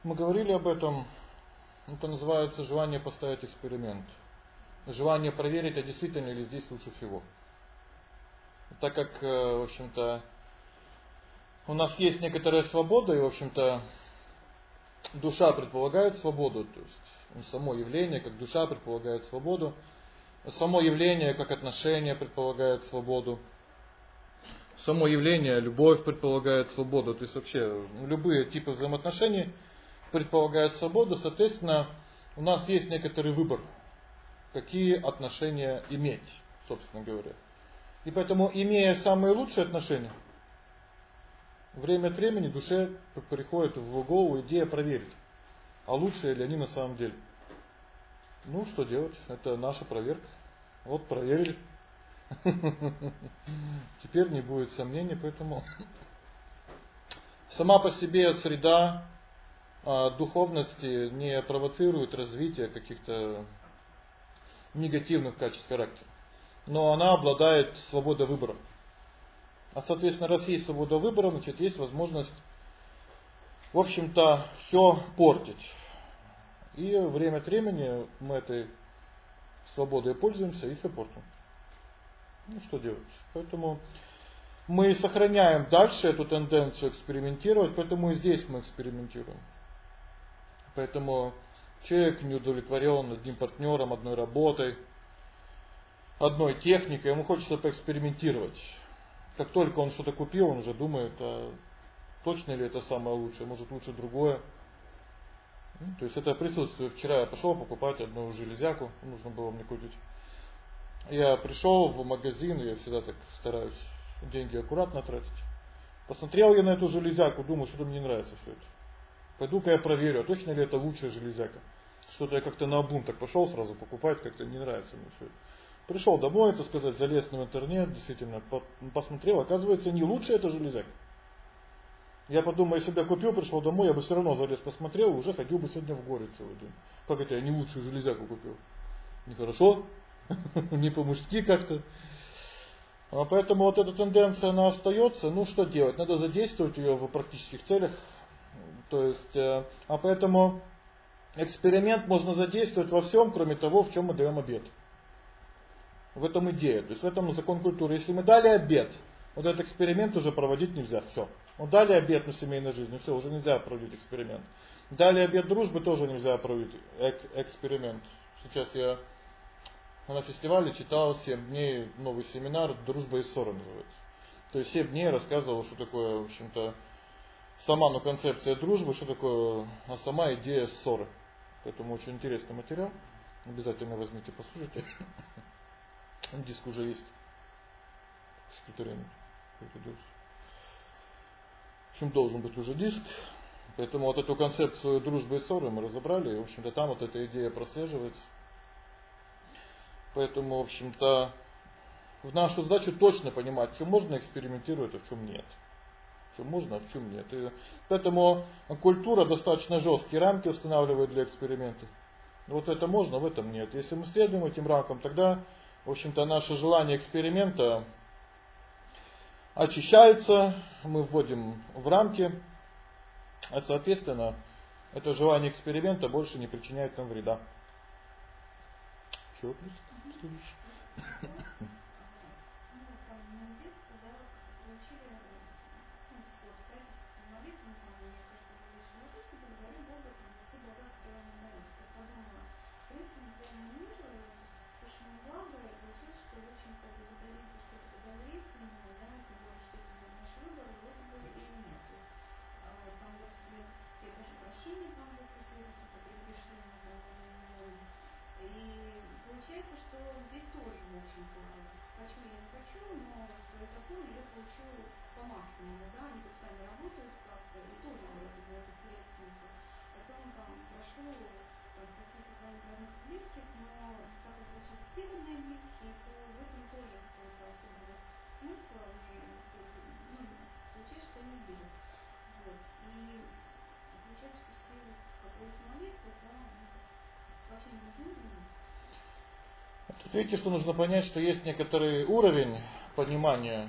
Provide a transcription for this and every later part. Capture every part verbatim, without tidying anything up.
Мы говорили об этом, это называется желание поставить эксперимент. Желание проверить, а действительно ли здесь лучше всего. Так как, в общем-то, у нас есть некоторая свобода, и, в общем-то, душа предполагает свободу, то есть само явление, как душа предполагает свободу, само явление, как отношение предполагает свободу, само явление, любовь предполагает свободу, то есть вообще любые типы взаимоотношений предполагают свободу, соответственно, у нас есть некоторый выбор, какие отношения иметь, собственно говоря. И поэтому, имея самые лучшие отношения, время от времени душе приходит в голову идея проверить, а лучшие ли они на самом деле. Ну, что делать? Это наша проверка. Вот проверили. Теперь не будет сомнений, поэтому сама по себе среда духовности не провоцирует развитие каких-то негативных качеств характера. Но она обладает свободой выбора. А соответственно, раз есть свобода выбора, значит есть возможность, в общем-то, все портить. И время от времени мы этой свободой пользуемся и все портим. Ну что делать? Поэтому мы сохраняем дальше эту тенденцию экспериментировать, поэтому и здесь мы экспериментируем. Поэтому человек не удовлетворен одним партнером, одной работой, одной техникой, ему хочется поэкспериментировать. Как только он что-то купил, он уже думает, а точно ли это самое лучшее, может лучше другое. Ну, то есть это присутствует. Вчера я пошел покупать одну железяку, нужно было мне купить. Я пришел в магазин, я всегда так стараюсь деньги аккуратно тратить. Посмотрел я на эту железяку, думаю, что-то мне не нравится все это. Пойду-ка я проверю, а точно ли это лучшая железяка. Что-то я как-то наобум так пошел сразу покупать, как-то не нравится мне все это. Пришел домой, так сказать, залез в интернет, действительно, посмотрел, оказывается, не лучшая эта железяка. Я подумал, если бы я купил, пришел домой, я бы все равно залез, посмотрел, уже ходил бы сегодня в горе целый день. Как это я не лучшую железяку купил? Нехорошо, не по-мужски как-то. А поэтому вот эта тенденция, она остается. Ну что делать? Надо задействовать ее в практических целях. То есть, а поэтому эксперимент можно задействовать во всем, кроме того, в чем мы даем обет. В этом идея, то есть в этом закон культуры. Если мы дали обет, вот этот эксперимент уже проводить нельзя, все. Вот дали обет на семейной жизни, все, уже нельзя проводить эксперимент. Дали обет дружбы, тоже нельзя проводить эк- эксперимент. Сейчас я на фестивале читал семь дней новый семинар «Дружба и ссора» называется. То есть семь дней рассказывал, что такое, в общем-то, сама ну, концепция дружбы, что такое, а сама идея ссоры. Поэтому очень интересный материал. Обязательно возьмите, послушайте. Диск уже есть. Секретариат. В общем, должен быть уже диск. Поэтому вот эту концепцию дружбы и ссоры мы разобрали. И, в общем-то, там вот эта идея прослеживается. Поэтому, в общем-то, в нашу задачу точно понимать, в чем можно экспериментировать, а в чем нет. В чем можно, а в чем нет. И поэтому культура достаточно жесткие рамки устанавливает для эксперимента. Вот это можно, в этом нет. Если мы следуем этим рамкам, тогда, в общем-то, наше желание эксперимента очищается, мы вводим в рамки, а соответственно, это желание эксперимента больше не причиняет нам вреда. Еще вопрос? Получается, что здесь тоже, в общем-то, хочу я не хочу, но свои законы я получу по максимуму, да, они так сами работают как-то, и тоже вроде бы это теряет смысл. Потом там прошу там, спасти сохранить родных и близких, но так как сейчас северные близкие, то в этом тоже какого-то особого смысла уже, ну, получается, что не будет. Вот. И получается, что все, как эти молитвы, да, вообще не нужны для них. Тут видите, что нужно понять, что есть некоторый уровень понимания,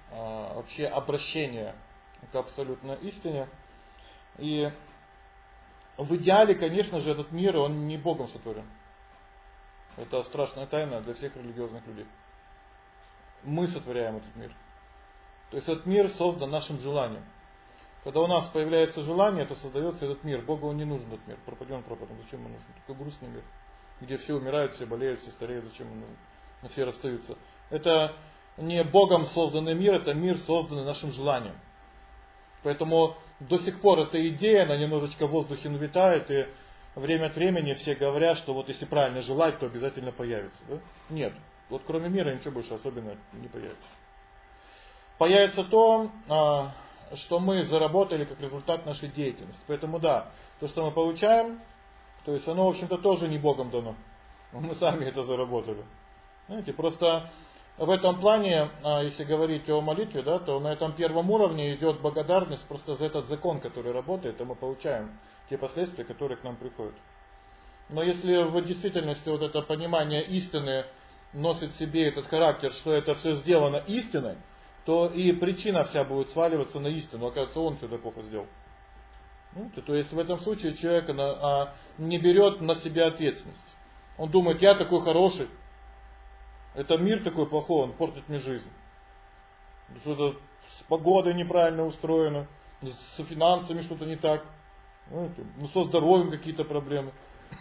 вообще обращения к абсолютной истине. И в идеале, конечно же, этот мир, он не Богом сотворен. Это страшная тайна для всех религиозных людей. Мы сотворяем этот мир. То есть этот мир создан нашим желанием. Когда у нас появляется желание, то создается этот мир. Богу он не нужен, этот мир. Пропадем, пропадем. Зачем он нужен? Такой грустный мир, где все умирают, все болеют, все стареют. Зачем он нужен? Все расстаются. Это не Богом созданный мир, это мир, созданный нашим желанием. Поэтому до сих пор эта идея, она немножечко в воздухе витает, и время от времени все говорят, что вот если правильно желать, то обязательно появится. Да? Нет. Вот кроме мира ничего больше особенно не появится. Появится то, что мы заработали как результат нашей деятельности. Поэтому да, то, что мы получаем, то есть оно, в общем-то, тоже не Богом дано. Мы сами это заработали. Знаете, просто в этом плане, если говорить о молитве, да, то на этом первом уровне идет благодарность просто за этот закон, который работает, и мы получаем те последствия, которые к нам приходят. Но если в действительности вот это понимание истины носит в себе этот характер, что это все сделано истиной, то и причина вся будет сваливаться на истину. Оказывается, он все это плохо сделал. Ну, то есть в этом случае человек а, не берет на себя ответственность. Он думает, я такой хороший. Это мир такой плохой, он портит мне жизнь. Что-то с погодой неправильно устроено, с финансами что-то не так, знаете, ну, со здоровьем какие-то проблемы.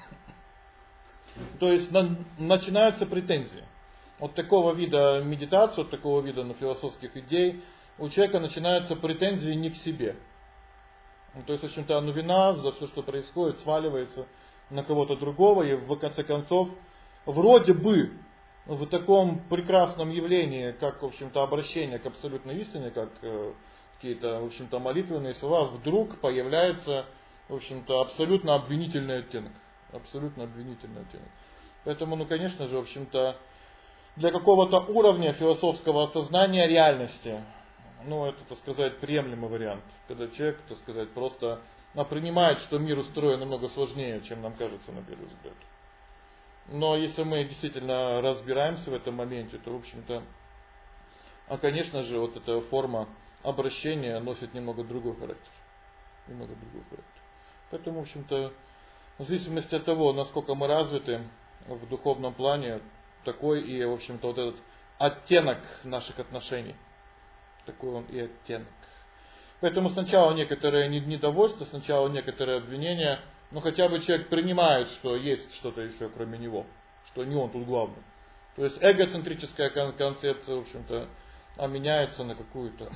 То есть на, начинаются претензии. От такого вида медитации, от такого вида ну, философских идей у человека начинаются претензии не к себе. Ну, то есть, в общем-то, ну, вина за все, что происходит, сваливается на кого-то другого, и в конце концов, вроде бы, в таком прекрасном явлении, как, в общем-то, обращение к абсолютной истине, как э, какие-то, в общем-то, молитвенные слова, вдруг появляется, в общем-то, абсолютно обвинительный оттенок. Абсолютно обвинительный оттенок. Поэтому, ну, конечно же, в общем-то, для какого-то уровня философского осознания реальности, ну, это, так сказать, приемлемый вариант. Когда человек, так сказать, просто ну, принимает, что мир устроен намного сложнее, чем нам кажется на первый взгляд. Но если мы действительно разбираемся в этом моменте, то, в общем-то, а, конечно же, вот эта форма обращения носит немного другой характер. Немного другой характер. Поэтому, в общем-то, в зависимости от того, насколько мы развиты в духовном плане, такой и, в общем-то, вот этот оттенок наших отношений. Такой он и оттенок. Поэтому сначала некоторое недовольство, сначала некоторые обвинения, но хотя бы человек принимает, что есть что-то еще кроме него, что не он тут главный. То есть эгоцентрическая концепция, в общем-то, меняется на какую-то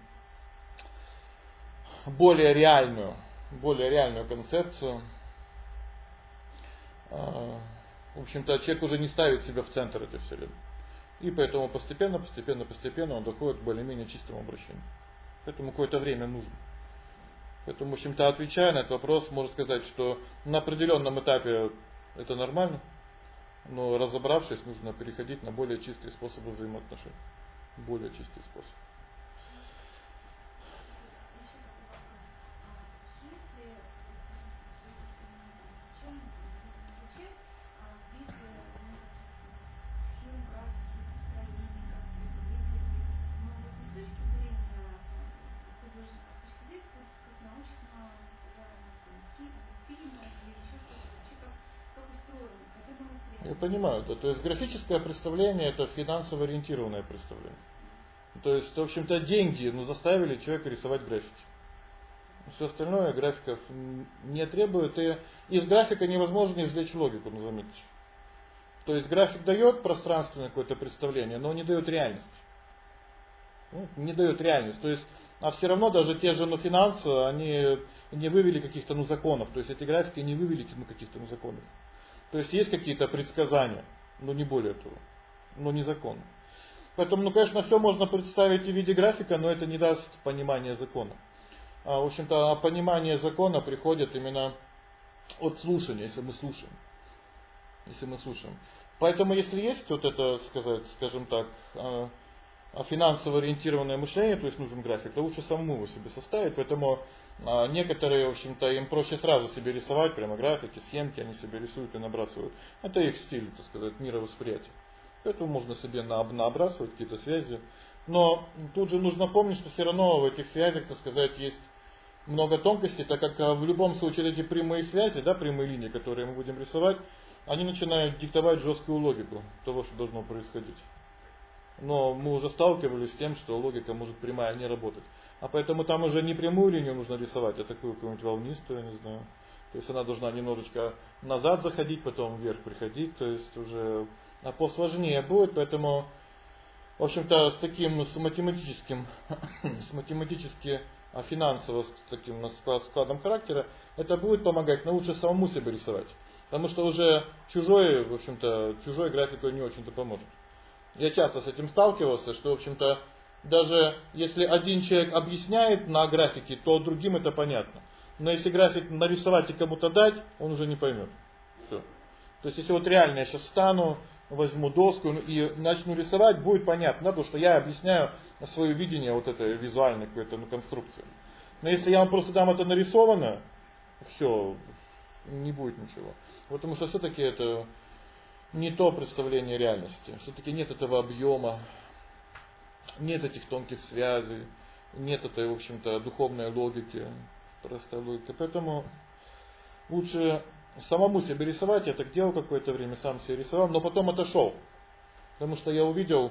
более реальную, более реальную концепцию. В общем-то, человек уже не ставит себя в центр этой вселенной. И поэтому постепенно, постепенно, постепенно он доходит к более-менее чистому обращению. Поэтому какое-то время нужно. Поэтому, в общем-то, отвечая на этот вопрос, можно сказать, что на определенном этапе это нормально, но разобравшись, нужно переходить на более чистые способы взаимоотношений. Более чистый способ. Я понимаю, да, то есть графическое представление это финансово ориентированное представление. То есть, в общем-то, деньги ну, заставили человека рисовать графики. Все остальное графиков не требует, и из графика невозможно извлечь логику, ну заметьте. То есть график дает пространственное какое-то представление, но не дает реальность. Ну, не дает реальность. То есть, а все равно даже те же ну, финансы, они не вывели каких-то ну, законов. То есть эти графики не вывели ну, каких-то ну, законов. То есть есть какие-то предсказания, но не более того, но не закон. Поэтому, ну, конечно, все можно представить в виде графика, но это не даст понимания закона. А, в общем-то, понимание закона приходит именно от слушания, если мы слушаем. Если мы слушаем. Поэтому, если есть вот это, сказать, скажем так, финансово ориентированное мышление, то есть нужен график, то лучше самому его себе составить. Поэтому а, некоторые, в общем-то, им проще сразу себе рисовать, прямо графики, схемки, они себе рисуют и набрасывают. Это их стиль, так сказать, мировосприятия. Поэтому можно себе набрасывать какие-то связи. Но тут же нужно помнить, что все равно в этих связях, так сказать, есть много тонкостей, так как в любом случае эти прямые связи, да, прямые линии, которые мы будем рисовать, они начинают диктовать жесткую логику того, что должно происходить. Но мы уже сталкивались с тем, что логика может прямая не работать. А поэтому там уже не прямую линию нужно рисовать, а такую какую-нибудь волнистую, я не знаю. То есть она должна немножечко назад заходить, потом вверх приходить, то есть уже а посложнее будет, поэтому, в общем-то, с таким, с математическим, с математически финансово с таким складом характера, это будет помогать, но лучше самому себе рисовать. Потому что уже чужой, в общем-то, чужой графику не очень-то поможет. Я часто с этим сталкивался, что, в общем-то, даже если один человек объясняет на графике, то другим это понятно. Но если график нарисовать и кому-то дать, он уже не поймет. Все. То есть, если вот реально я сейчас встану, возьму доску и начну рисовать, будет понятно, да, потому что я объясняю свое видение вот этой визуальной какой-то ну, конструкции. Но если я вам просто дам это нарисовано, все, не будет ничего. Потому что все-таки это не то представление реальности. Все-таки нет этого объема, нет этих тонких связей, нет этой, в общем-то, духовной логики, простой логики. Поэтому лучше самому себе рисовать. Я так делал какое-то время, сам себе рисовал, но потом отошел. Потому что я увидел,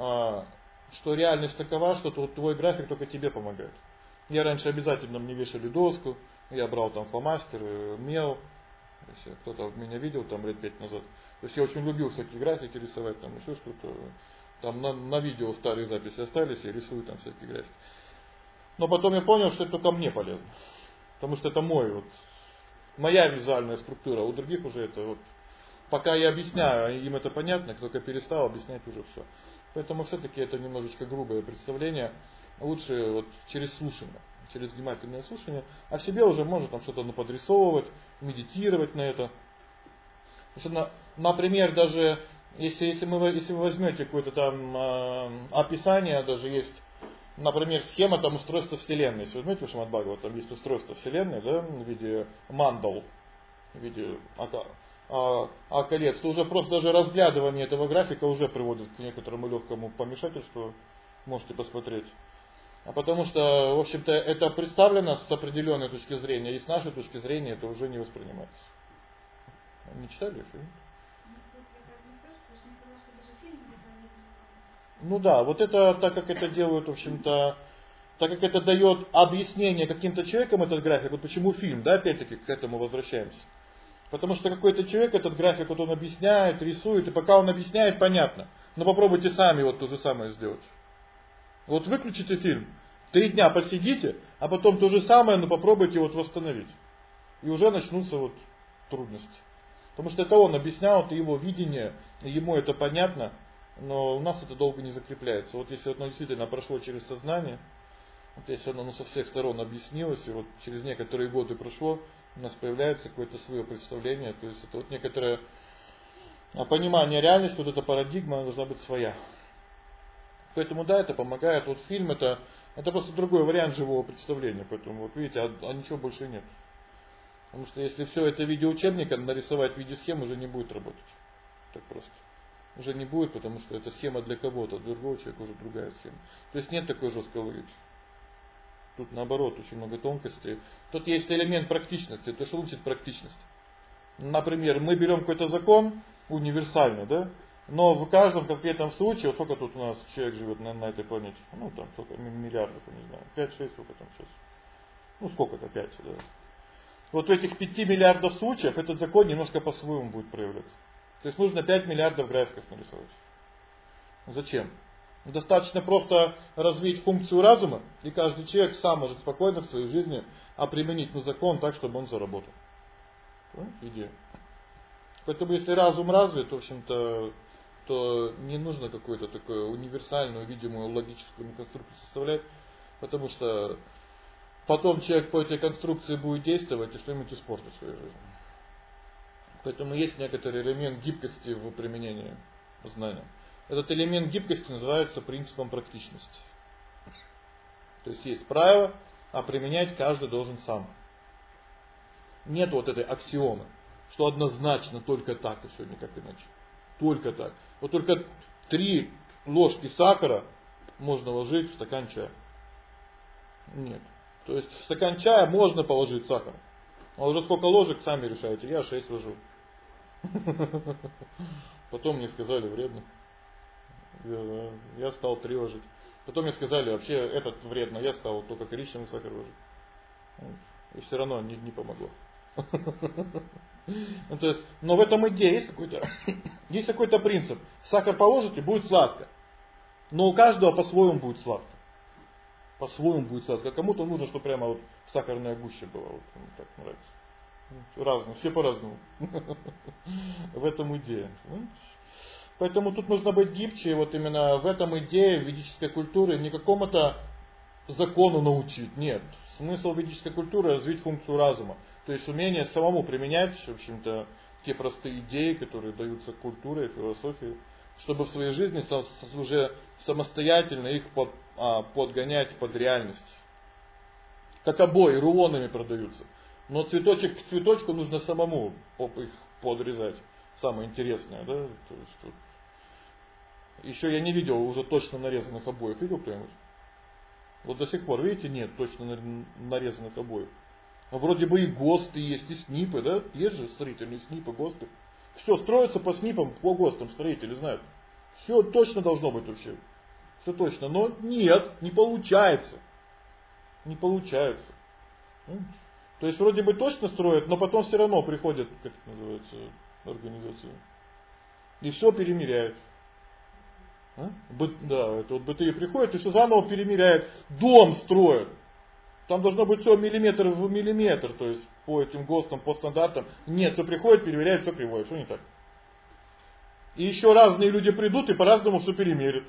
что реальность такова, что твой график только тебе помогает. Я раньше обязательно мне вешали доску, я брал там фломастер, мел. Если кто-то меня видел там лет пять назад. То есть я очень любил всякие графики рисовать, там еще что-то. Там на, на видео старые записи остались, я рисую там всякие графики. Но потом я понял, что это только мне полезно. Потому что это мой, вот, моя визуальная структура. У других уже это вот, пока я объясняю, им это понятно, только перестал объяснять уже все. Поэтому все-таки это немножечко грубое представление. Лучше вот через слушание. Через внимательное слушание, а себе уже можно там что-то ну, подрисовывать, медитировать на это. Потому что, например, даже если, если, мы, если вы возьмете какое-то там э, описание, даже есть, например, схема там устройства Вселенной. Если вы возьмете Шримад Бхагават, там есть устройство Вселенной, да, в виде мандал, в виде а, а, а колец, то уже просто даже разглядывание этого графика уже приводит к некоторому легкому помешательству. Можете посмотреть. А потому что, в общем-то, это представлено с определенной точки зрения, и с нашей точки зрения это уже не воспринимается. Не читали фильм? Ну да, вот это, так как это делают, в общем-то, так как это дает объяснение каким-то человеком этот график, вот почему фильм, да, опять-таки к этому возвращаемся. Потому что какой-то человек этот график, вот он объясняет, рисует, и пока он объясняет, понятно. Но попробуйте сами вот то же самое сделать. Вот выключите фильм, три дня посидите, а потом то же самое, но попробуйте вот восстановить. И уже начнутся вот трудности. Потому что это он объяснял, это его видение, ему это понятно, но у нас это долго не закрепляется. Вот если оно действительно прошло через сознание, вот если оно ну, со всех сторон объяснилось, и вот через некоторые годы прошло, у нас появляется какое-то свое представление, то есть это вот некоторое понимание реальности, вот эта парадигма она должна быть своя. Поэтому да, это помогает. Вот фильм это, это просто другой вариант живого представления. Поэтому вот видите, а, а ничего больше нет. Потому что если все это в виде учебника, нарисовать в виде схем уже не будет работать. Так просто. Уже не будет, потому что это схема для кого-то, для другого человека уже другая схема. То есть нет такой жесткой логики. Тут наоборот очень много тонкостей. Тут есть элемент практичности, то что учит практичность. Например, мы берем какой-то закон универсальный, да? Но в каждом конкретном случае, вот сколько тут у нас человек живет на, на этой планете? Ну там сколько, миллиардов, я не знаю, пять-шесть, сколько там сейчас? Ну сколько-то, пять, да. Вот в этих пяти миллиардов случаев этот закон немножко по-своему будет проявляться. То есть нужно пять миллиардов графиков нарисовать. Зачем? Достаточно просто развить функцию разума, и каждый человек сам может спокойно в своей жизни применить ну, закон так, чтобы он заработал. Понимаете, идея? Поэтому если разум развит, в общем-то, то не нужно какую-то такую универсальную, видимую логическую конструкцию составлять, потому что потом человек по этой конструкции будет действовать и что-нибудь испортит в своей жизни. Поэтому есть некоторый элемент гибкости в применении знания. Этот элемент гибкости называется принципом практичности. То есть есть правило, а применять каждый должен сам. Нет вот этой аксиомы, что однозначно только так и все, никак иначе. Только так. Вот только три ложки сахара можно ложить в стакан чая. Нет. То есть в стакан чая можно положить сахар. А уже сколько ложек, сами решаете. Я шесть ложу. Потом мне сказали, вредно. Я, я стал три ложить. Потом мне сказали, вообще этот вредно. Я стал только коричневый сахар ложить. И все равно не, не помогло. Ну, то есть, но в этом идее есть какой-то, есть какой-то принцип. Сахар положите, будет сладко. Но у каждого по-своему будет сладко. По-своему будет сладко. Кому-то нужно, чтобы прямо вот сахарная гуща была. Вот, ну, так нравится. Разные, все по-разному. В этом идея. Поэтому тут нужно быть гибче. Вот именно в этом идее ведической культуры не какому-то закону научить. Нет. Смысл ведической культуры развить функцию разума. То есть умение самому применять, в общем-то, те простые идеи, которые даются культурой, философией, чтобы в своей жизни уже самостоятельно их под, а, подгонять под реальность. Как обои рулонами продаются. Но цветочек к цветочку нужно самому их подрезать. Самое интересное, да? То есть, вот. Еще я не видел уже точно нарезанных обоев. Видел кто-нибудь? Вот до сих пор, видите, нет точно нарезанных обоев. Вроде бы и ГОСТы есть, и СНИПы, да? Есть же строительные СНИПы, ГОСТы. Все строится по СНИПам, по ГОСТам, строители знают. Все точно должно быть вообще. Все точно. Но нет, не получается. Не получается. То есть вроде бы точно строят, но потом все равно приходят, как это называется, организации. И все перемеряют. А? Да, это вот БТИ приходит и все заново перемеряет. Дом строят. Там должно быть все миллиметр в миллиметр, то есть по этим ГОСТам, по стандартам. Нет, все приходит, переверяет, все кривое, что не так. И еще разные люди придут и по-разному все перемерят.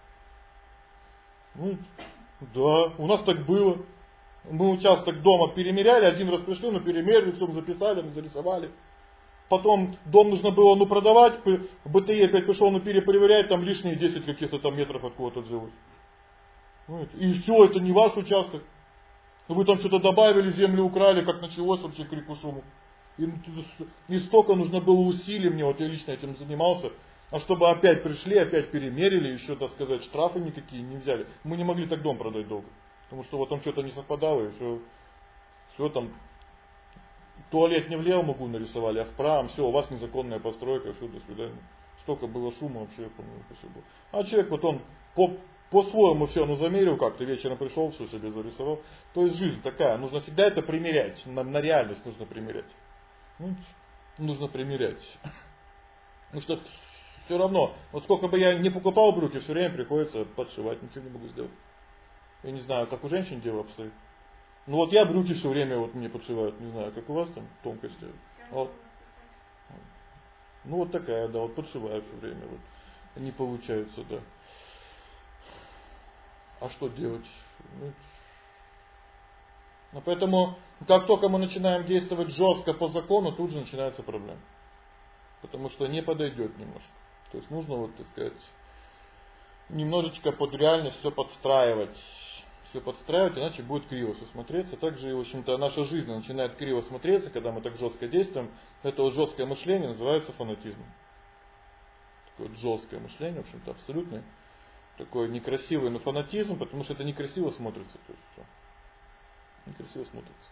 Ну, да, у нас так было. Мы участок дома перемеряли, один раз пришли, ну перемерили, все записали, мы зарисовали. Потом дом нужно было ну продавать, БТИ опять пришел, ну перепроверяет, там лишние десять каких-то там метров от кого-то отжилось. И все, это не ваш участок. Вы там что-то добавили, землю украли, как началось вообще крику шуму. И, и столько нужно было усилий мне, вот я лично этим занимался, а чтобы опять пришли, опять перемерили, еще, так сказать, штрафы никакие не взяли. Мы не могли так дом продать долго. Потому что вот там что-то не совпадало, и все, все там, туалет не влево могу нарисовали, а вправо, все, у вас незаконная постройка, все, до свидания. Столько было шума вообще, я помню, спасибо. А человек вот он по По-своему все, ну замерил как-то, вечером пришел, все себе зарисовал. То есть жизнь такая, нужно всегда это примерять, на, на реальность нужно примерять. Ну, нужно примерять. Потому что все равно, вот сколько бы я не покупал брюки, все время приходится подшивать, ничего не могу сделать. Я не знаю, как у женщин дело обстоит. Ну вот я брюки все время вот мне подшивают, не знаю, как у вас там тонкости. Вот. Ну вот такая, да, вот подшиваю все время, вот. Не получается, да. А что делать? Ну, поэтому, как только мы начинаем действовать жестко по закону, тут же начинается проблема. Потому что не подойдет немножко. То есть нужно, вот, так сказать, немножечко под реальность все подстраивать. Все подстраивать, иначе будет криво все смотреться. Также, в общем-то, наша жизнь начинает криво смотреться, когда мы так жестко действуем. Это вот жесткое мышление называется фанатизмом. Такое вот жесткое мышление, в общем-то, абсолютное. Такой некрасивый, но фанатизм, потому что это некрасиво смотрится. То есть, все. Некрасиво смотрится.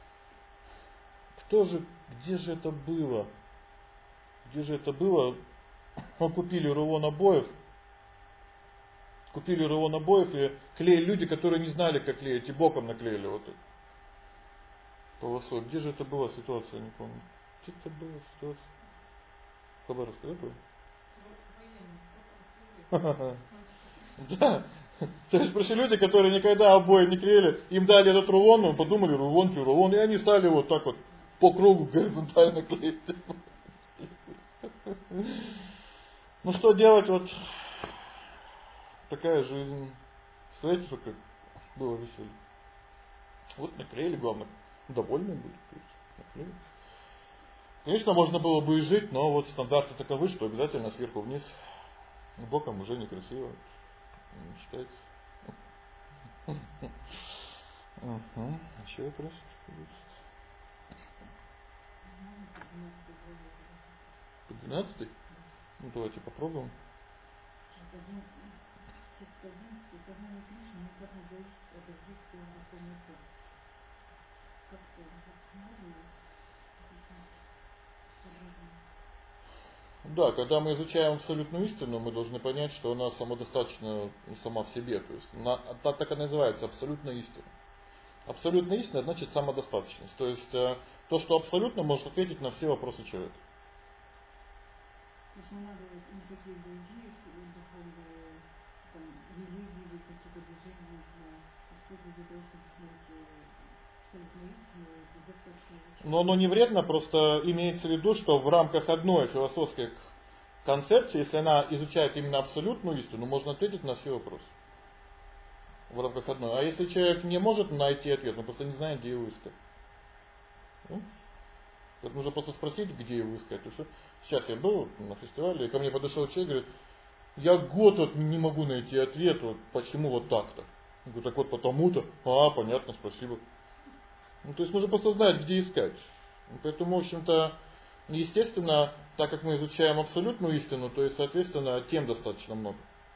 Кто же, где же это было? Где же это было? Мы купили рулон обоев. Купили рулон обоев и клеили люди, которые не знали, как клеить, и боком наклеили вот это. Полосой. Где же это была ситуация, я не помню. Где это была ситуация? Хабаровская, да, была? Да. То есть пришли люди, которые никогда обои не клеили, им дали этот рулон, мы подумали, рулон, что рулон, и они стали вот так вот по кругу горизонтально клеить. Ну что делать, вот такая жизнь. Представляете, что как было веселье. Вот наклеили, главное, довольны были. Конечно, можно было бы и жить, но вот стандарты таковы, что обязательно сверху вниз, боком уже некрасиво. Не считается. Угу. Еще вопрос? По двенадцатый? Ну давайте попробуем. как-то можно объяснить подробнее? Да, когда мы изучаем абсолютную истину, мы должны понять, что она самодостаточна сама в себе. То есть она, так, так и называется абсолютная истина. Абсолютная истина значит самодостаточность. То есть то, что абсолютно может ответить на все вопросы человека. То есть не надо никаких других духовных там, религий или каких-то движений использовать для того, чтобы снять абсолютную истину, это достаточно изучать. Но оно не вредно, просто имеется в виду, что в рамках одной философской концепции, если она изучает именно абсолютную истину, можно ответить на все вопросы. В рамках одной. А если человек не может найти ответ, он просто не знает, где его искать. Ну, вот нужно просто спросить, где его искать. И все. Сейчас я был на фестивале, и ко мне подошел человек и говорит, я год вот не могу найти ответ, вот почему вот так-то. Я говорю, так вот потому-то. А, понятно, спасибо. Ну, то есть нужно просто знать, где искать. Поэтому, в общем-то, естественно, так как мы изучаем абсолютную истину, то есть, соответственно, тем достаточно много.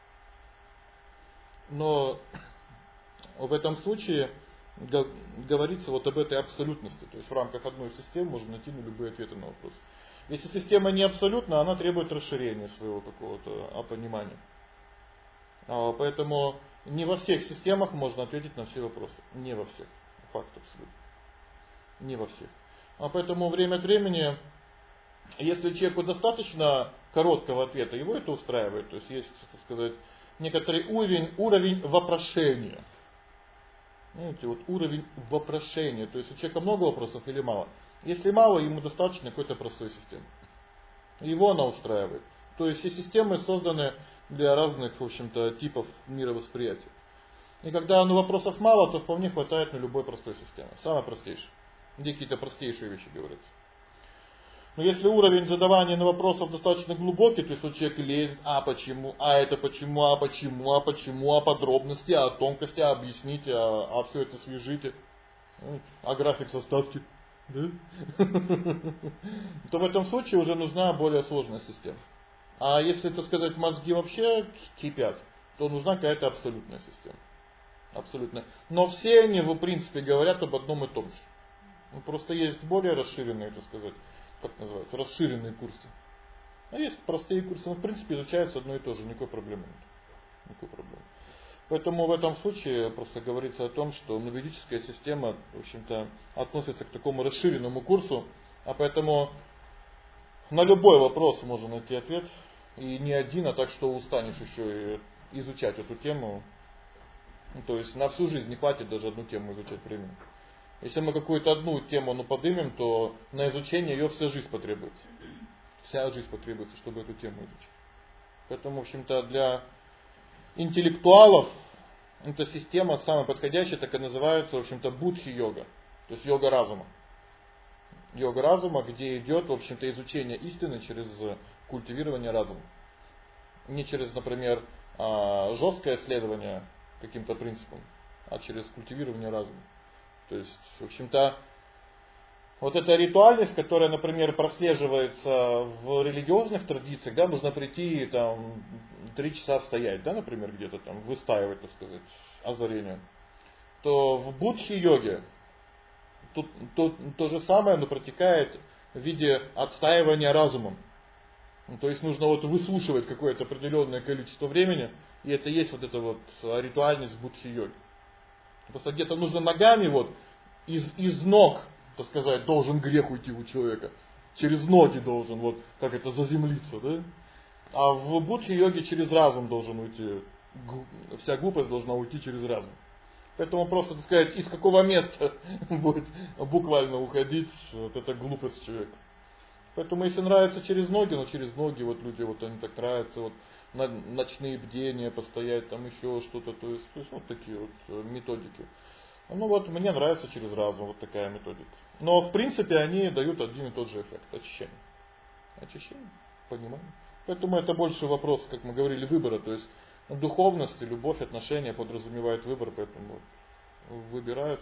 Но в этом случае говорится вот об этой абсолютности. То есть в рамках одной системы можно найти на любые ответы на вопрос. Если система не абсолютна, она требует расширения своего какого-то понимания. Поэтому не во всех системах можно ответить на все вопросы. Не во всех. Факт абсолютно. Не во всех. А поэтому время от времени, если человеку достаточно короткого ответа, его это устраивает. То есть есть, так сказать, некоторый уровень, уровень вопрошения. Знаете, вот уровень вопрошения. То есть у человека много вопросов или мало. Если мало, ему достаточно какой-то простой системы. Его она устраивает. То есть все системы созданы для разных, в общем-то, типов мировосприятия. И когда ну, вопросов мало, то вполне хватает на любой простой системе. Самое простейшее. Где какие-то простейшие вещи говорятся. Но если уровень задавания на вопросов достаточно глубокий, то есть вот человек лезет, а почему, а это почему, а почему, а почему, а подробности, а тонкости, а объясните, а, а все это свяжите, а график составьте, да? То в этом случае уже нужна более сложная система. А если, так сказать, мозги вообще кипят, то нужна какая-то абсолютная система. Абсолютно. Но все они, в принципе, говорят об одном и том же. Просто есть более расширенные, так сказать, как называется, расширенные курсы. А есть простые курсы, но в принципе изучается одно и то же, никакой проблемы нет. Никакой проблемы. Поэтому в этом случае просто говорится о том, что ведическая система, в общем-то, относится к такому расширенному курсу, а поэтому на любой вопрос можно найти ответ. И не один, а так что устанешь еще и изучать эту тему. То есть на всю жизнь не хватит даже одну тему изучать времени. Если мы какую-то одну тему ну, поднимем, то на изучение ее вся жизнь потребуется. Вся жизнь потребуется, чтобы эту тему изучить. Поэтому, в общем-то, для интеллектуалов эта система самая подходящая, так и называется, в общем-то, будхи-йога. То есть йога разума. Йога разума, где идет, в общем-то, изучение истины через культивирование разума. Не через, например, жесткое следование каким-то принципам, а через культивирование разума. То есть, в общем-то, вот эта ритуальность, которая, например, прослеживается в религиозных традициях, да, нужно прийти там три часа стоять, да, например, где-то там выстаивать, так сказать, озарение, то в будхи-йоге тут, тут то же самое, но протекает в виде отстаивания разумом. То есть нужно вот выслушивать какое-то определенное количество времени, и это есть вот эта вот ритуальность будхи-йоги. Просто где-то нужно ногами вот из, из ног, так сказать, должен грех уйти у человека. Через ноги должен, вот как это заземлиться, да? А в будхи-йоге через разум должен уйти. Вся глупость должна уйти через разум. Поэтому просто, так сказать, из какого места будет буквально уходить вот эта глупость человека. Поэтому если нравится через ноги, но через ноги вот люди, вот они так нравятся, вот на ночные бдения постоять, там еще что-то, то есть, то есть вот такие вот методики. Ну вот мне нравится через разум вот такая методика. Но в принципе они дают один и тот же эффект, очищение. Очищение, понимание. Поэтому это больше вопрос, как мы говорили, выбора, то есть духовность, любовь, отношения подразумевают выбор, поэтому вот выбирают.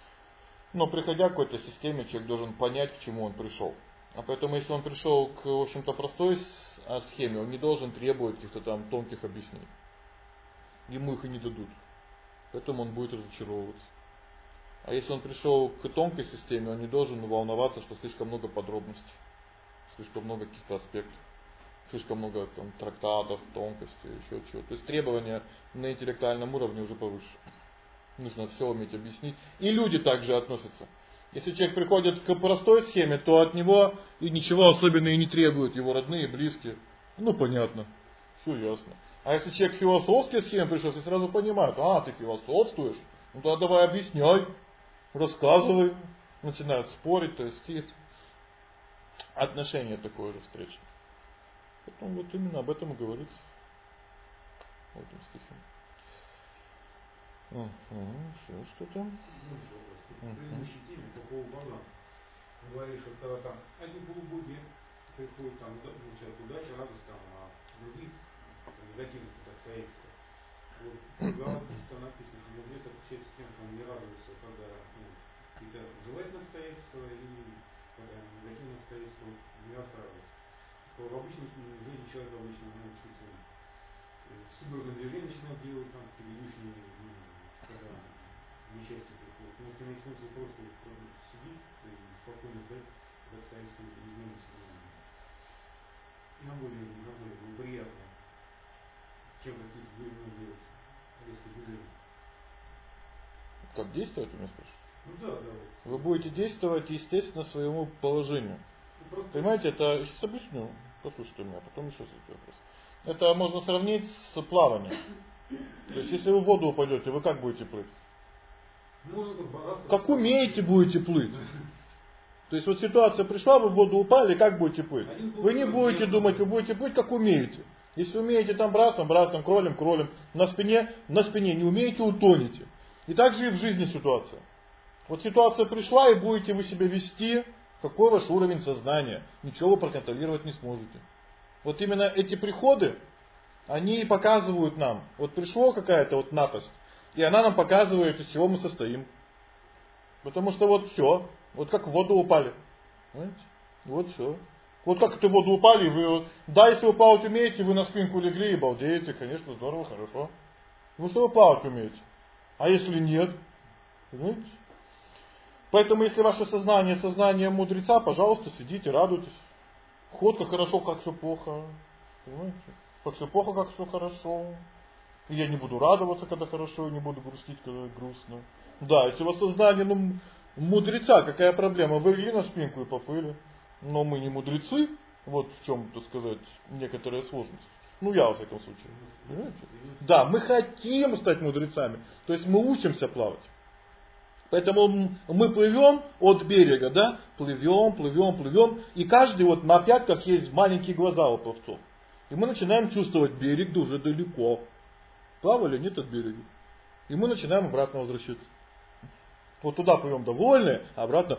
Но приходя к какой-то системе, человек должен понять, к чему он пришел. А поэтому, если он пришел к, в общем-то, простой схеме, он не должен требовать каких-то там тонких объяснений. Ему их и не дадут. Поэтому он будет разочаровываться. А если он пришел к тонкой системе, он не должен волноваться, что слишком много подробностей, слишком много каких-то аспектов, слишком много там трактатов, тонкостей, еще чего. То есть требования на интеллектуальном уровне уже повыше. Нужно все уметь объяснить. И люди также относятся. Если человек приходит к простой схеме, то от него и ничего особенного и не требуют его родные, близкие. Ну, понятно, все ясно. А если человек к философской схеме пришел, все сразу понимают, а, ты философствуешь, ну тогда давай объясняй, рассказывай. Начинают спорить, то есть и отношение такое же встречное. Поэтому вот именно об этом и говорится в этом стихе. Ага, все, что там? В предыдущей теме по поводу Бога. Говоришь, что когда там одни полубоги приходят там, ну, сейчас удача, радость, там, а других там, негативных обстоятельств. Вот в Галатах там написано, что мудрец отличается тем, что он не радуется, когда ну, какие-то желательные обстоятельства и когда негативные обстоятельства не расстраиваются. То в обычной жизни человек обычно может сказать, судорожное движение начинает делать, там, предыдущие, ну, когда несчастье приходит. Но если имеет смысл просто сидеть и спокойно ждать, когда обстоятельства изменятся. И нам более, нам более благоприятно, чем какие-то движения делать, резкие движения. Как действовать, у меня спрашивают? Ну да, да. Вот. Вы будете действовать, естественно, своему положению. Ну, просто... Понимаете, это, сейчас объясню, послушайте меня, потом еще задайте вопрос. Это можно сравнить с плаванием. То есть, если вы в воду упадете, вы как будете плыть? Ну, как умеете, будете плыть. То есть, вот ситуация пришла, вы в воду упали, как будете плыть? Вы не будете думать, вы будете плыть, как умеете. Если умеете там брасом, брасом, кролем, кролем, на спине, на спине, не умеете, утонете. И так же и в жизни ситуация. Вот ситуация пришла, и будете вы себя вести, какой ваш уровень сознания. Ничего вы проконтролировать не сможете. Вот именно эти приходы, они показывают нам. Вот пришла какая-то вот напасть, и она нам показывает, из чего мы состоим. Потому что вот все, вот как в воду упали. Понимаете? Вот все. Вот как ты в воду упали, вы, да, если вы плавать умеете, вы на спинку легли и балдеете, конечно, здорово, хорошо. Ну что вы плавать умеете? А если нет? Понимаете? Поэтому, если ваше сознание, сознание мудреца, пожалуйста, сидите, радуйтесь. Ход, как хорошо, как все плохо. Понимаете? Как все плохо, как все хорошо. И я не буду радоваться, когда хорошо, и не буду грустить, когда грустно. Да, если у вас сознание, ну, мудреца, какая проблема? Вы легли на спинку и поплыли. Но мы не мудрецы. Вот в чем, так сказать, некоторая сложность. Ну, я, во всяком случае. Понимаете? Да, мы хотим стать мудрецами. То есть мы учимся плавать. Поэтому мы плывем от берега, да, плывем, плывем, плывем, и каждый вот на пятках есть маленькие глаза у пловцов. И мы начинаем чувствовать, берег уже далеко. Плавали, нет от берега. И мы начинаем обратно возвращаться. Вот туда плывем довольные, а обратно...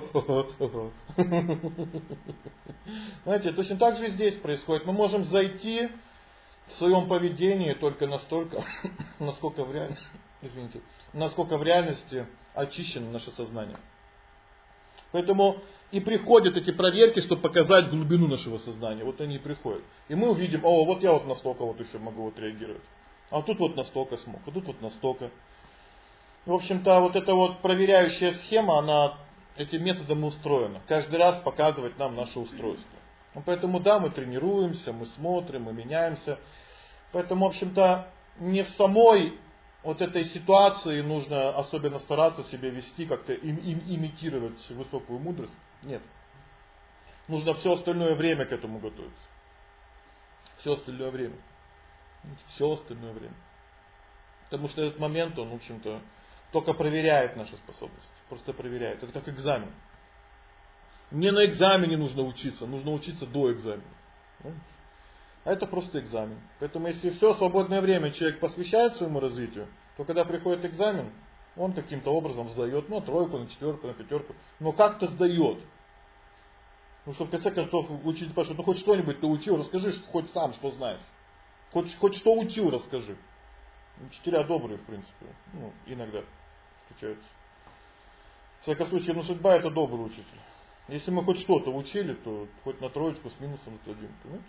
Знаете, точно так же и здесь происходит. Мы можем зайти в своем поведении только настолько, насколько в реальности, извините, насколько в реальности очищено наше сознание. Поэтому и приходят эти проверки, чтобы показать глубину нашего сознания. Вот они и приходят. И мы увидим, о, вот я вот настолько вот еще могу вот реагировать. А тут вот настолько смог, а тут вот настолько. В общем-то, вот эта вот проверяющая схема, она этим методом устроена. Каждый раз показывать нам наше устройство. Поэтому да, мы тренируемся, мы смотрим, мы меняемся. Поэтому, в общем-то, не в самой вот этой ситуации нужно особенно стараться себя вести, как-то им, им, имитировать высокую мудрость. Нет. Нужно все остальное время к этому готовиться. Все остальное время. Все остальное время. Потому что этот момент, он, в общем-то, только проверяет наши способности. Просто проверяет. Это как экзамен. Не на экзамене нужно учиться, нужно учиться до экзамена. А это просто экзамен. Поэтому если все свободное время человек посвящает своему развитию, то когда приходит экзамен, он каким-то образом сдает, ну, тройку, на четверку, на пятерку, но как-то сдает. Ну, что в конце концов учитель спрашивает, ну, хоть что-нибудь ты учил, расскажи, хоть сам что знаешь. Хоть, хоть что учил, расскажи. Учителя добрые, в принципе, ну, иногда встречаются. В всяком случае, ну, судьба это добрый учитель. Если мы хоть что-то учили, то хоть на троечку с минусом сдадим, понимаете?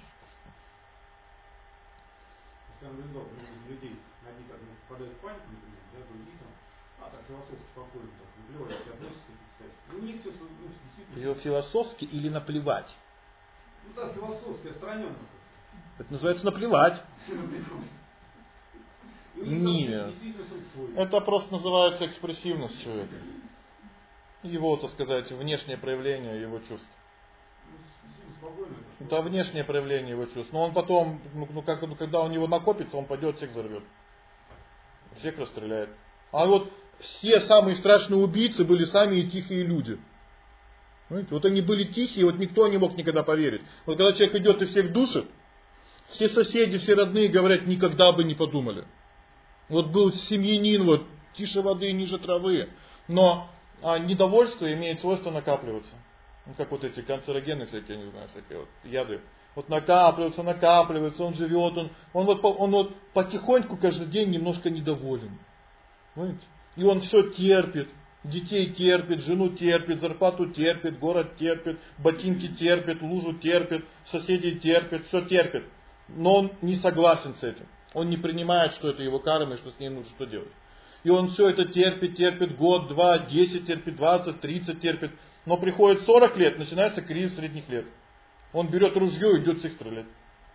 Я наблюдал людей, одни как впадают в панику, например, да, другие там А, так философски спокойно, так наплевать, относится, кстати. Ну, у них все, ну, действительно. Его философски или наплевать? Ну да, философски, отстраненно. Это называется наплевать. Нет. Это просто называется экспрессивность человека. Его, так сказать, внешнее проявление его чувств. Это внешнее проявление его чувств. Но он потом, ну, как, когда у него накопится, он пойдет, всех взорвет. Всех расстреляет. А вот все самые страшные убийцы были самые тихие люди. Понимаете? Вот они были тихие, вот никто не мог никогда поверить. Вот когда человек идет и всех душит, все соседи, все родные говорят, никогда бы не подумали. Вот был семьянин, вот тише воды, ниже травы. Но а, недовольство имеет свойство накапливаться. Ну, как вот эти канцерогены всякие, я не знаю, всякие вот яды. Вот накапливаются, накапливаются, он живет, он, он, вот, он вот потихоньку каждый день немножко недоволен. Понимаете? И он все терпит. Детей терпит, жену терпит, зарплату терпит, город терпит, ботинки терпит, лужу терпит, соседей терпит, все терпит. Но он не согласен с этим. Он не принимает, что это его карма и что с ним нужно что делать. И он все это терпит, терпит год, два, десять терпит, двадцать, тридцать терпит. Но приходит сорок лет, начинается кризис средних лет. Он берет ружье и идет всех стрелять.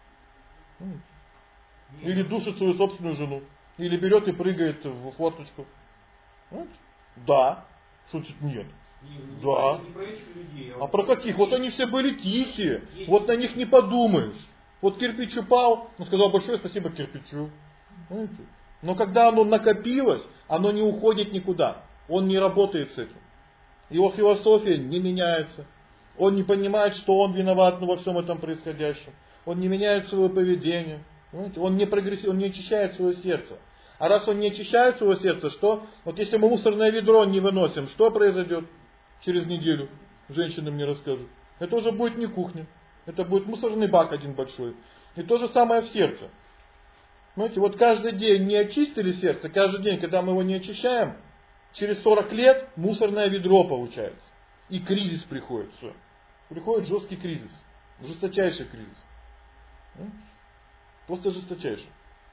Или душит свою собственную жену. Или берет и прыгает в форточку. Да. Что значит нет? Не, не да. Не про этих людей, а, а про каких? Вот они все были тихие. Есть. Вот на них не подумаешь. Вот кирпич упал, он сказал большое спасибо кирпичу. Понимаете? Но когда оно накопилось, оно не уходит никуда. Он не работает с этим. Его философия не меняется. Он не понимает, что он виноват во всем этом происходящем. Он не меняет свое поведение. Понимаете? Он не прогрессирует, он не очищает свое сердце. А раз он не очищает свое сердце, что? Вот если мы мусорное ведро не выносим, что произойдет через неделю? Женщины мне расскажут. Это уже будет не кухня. Это будет мусорный бак один большой. И то же самое в сердце. Понимаете, вот каждый день не очистили сердце, каждый день, когда мы его не очищаем, через сорок лет мусорное ведро получается. И кризис приходит. Все. Приходит жесткий кризис. Жесточайший кризис. Просто жесточайший.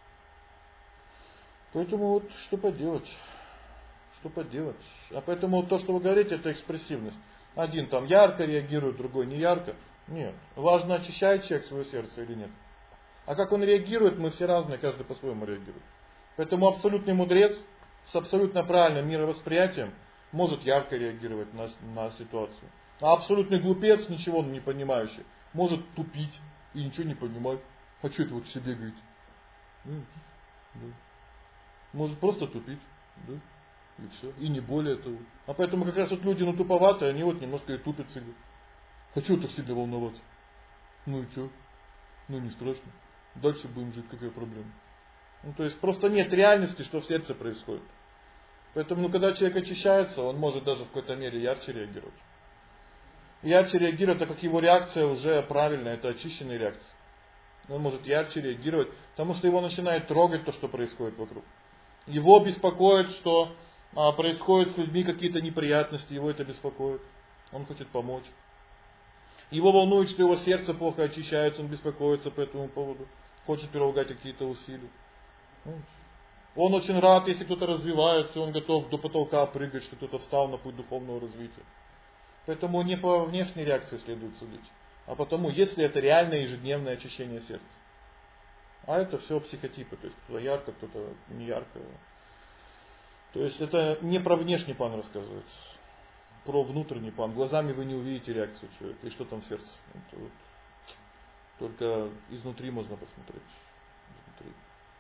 Поэтому вот что поделать? Что поделать? А поэтому вот то, что вы говорите, это экспрессивность. Один там ярко реагирует, другой не ярко. Нет. Важно, очищает человек свое сердце или нет. А как он реагирует, мы все разные, каждый по-своему реагирует. Поэтому абсолютный мудрец с абсолютно правильным мировосприятием может ярко реагировать на, на ситуацию. А абсолютный глупец, ничего не понимающий, может тупить и ничего не понимать. А что это вот все бегает? Да. Может просто тупить. Да? И все. И не более того. А поэтому как раз вот люди ну туповатые, они вот немножко и тупят себе. А что так сильно волноваться? Ну и что? Ну не страшно. Дальше будем жить, какая проблема? Ну то есть просто нет реальности, что в сердце происходит. Поэтому ну, когда человек очищается, он может даже в какой-то мере ярче реагировать. Ярче реагировать, так как его реакция уже правильная, это очищенная реакция. Он может ярче реагировать, потому что его начинает трогать то, что происходит вокруг. Его беспокоит, что а, происходят с людьми какие-то неприятности, его это беспокоит. Он хочет помочь. Его волнует, что его сердце плохо очищается, он беспокоится по этому поводу. Хочет прилагать какие-то усилия. Он очень рад, если кто-то развивается, он готов до потолка прыгать, что кто-то встал на путь духовного развития. Поэтому не по внешней реакции следует судить, а потому, если это реальное ежедневное очищение сердца. А это все психотипы, то есть кто-то ярко, кто-то не ярко. То есть это не про внешний план рассказывает, про внутренний план. Глазами вы не увидите реакцию человека, и что там в сердце. Это вот только изнутри можно посмотреть. Изнутри.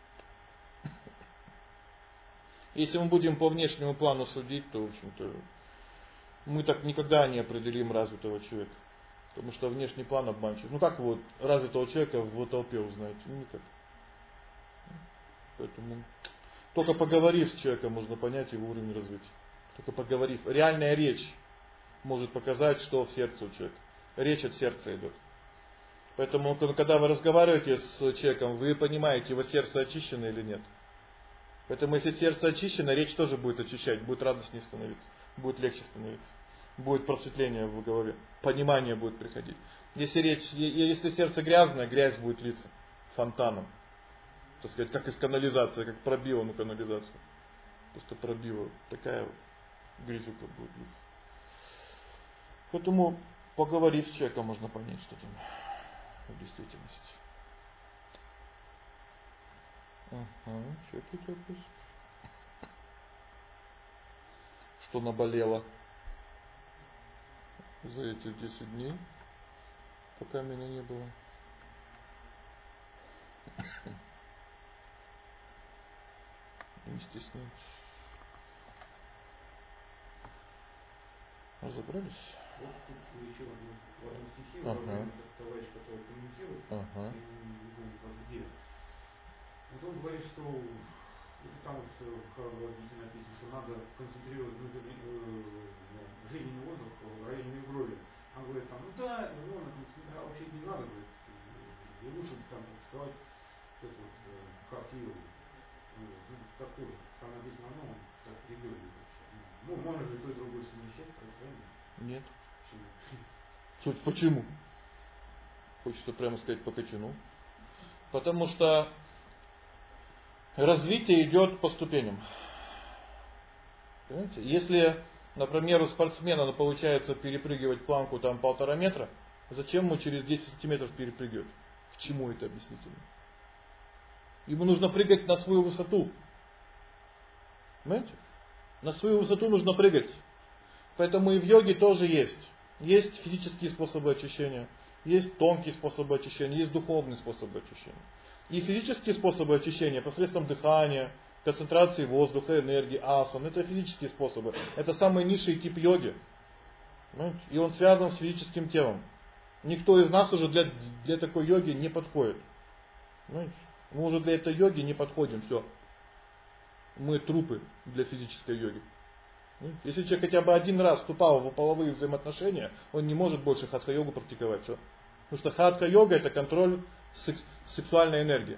Если мы будем по внешнему плану судить, то, в общем-то, мы так никогда не определим развитого человека. Потому что внешний план обманчив. Ну как вот развитого человека в толпе узнаете? Ну никак. Поэтому только поговорив с человеком, можно понять его уровень развития. Только поговорив. Реальная речь может показать, что в сердце у человека. Речь от сердца идет. Поэтому, когда вы разговариваете с человеком, вы понимаете, его сердце очищено или нет. Поэтому, если сердце очищено, речь тоже будет очищать, будет радостнее становиться, будет легче становиться, будет просветление в голове, понимание будет приходить. Если речь, если сердце грязное, грязь будет литься фонтаном, так сказать, как из канализации, как пробило на канализацию. Просто пробива. Такая грязюка будет длиться. Поэтому, поговорив с человеком, можно понять, что там в действительности. Ага, что какие-то вопросы? Что наболело за эти десять дней, пока меня не было? Не стесняйтесь. Разобрались? Вот тут еще в одном стихе, ага. товарищ, который комментирует, ага. не помню, как где. Вот он говорит, что это там вот в Бхагавад-гите написано, что надо концентрировать э, жизненный воздух в районе межброви. Он говорит там, ну да, можно концентрировать, а вообще не надо, говорит, и лучше там практиковать вот эту вот бхакти-йогу. Ну, так тоже, там написано, ну, так регулирует. Ну, можно же и то, и другое совмещать, правильно? Нет. Почему? Что, почему? Хочется прямо сказать по почему. Потому что развитие идет по ступеням. Понимаете? Если, например, у спортсмена получается перепрыгивать планку там полтора метра, зачем ему через десять сантиметров перепрыгивать? К чему это объяснительно? Ему нужно прыгать на свою высоту. Понимаете? На свою высоту нужно прыгать. Поэтому и в йоге тоже есть. Есть физические способы очищения, есть тонкие способы очищения, есть духовные способы очищения. И физические способы очищения посредством дыхания, концентрации воздуха, энергии, асан, это физические способы. Это самый низший тип йоги. Понимаете? И он связан с физическим телом. Никто из нас уже для, для такой йоги не подходит. Понимаете? Мы уже для этой йоги не подходим, все. Мы трупы для физической йоги. Если человек хотя бы один раз вступал в половые взаимоотношения, он не может больше хатха-йогу практиковать. Все. Потому что хатха-йога это контроль секс- сексуальной энергии.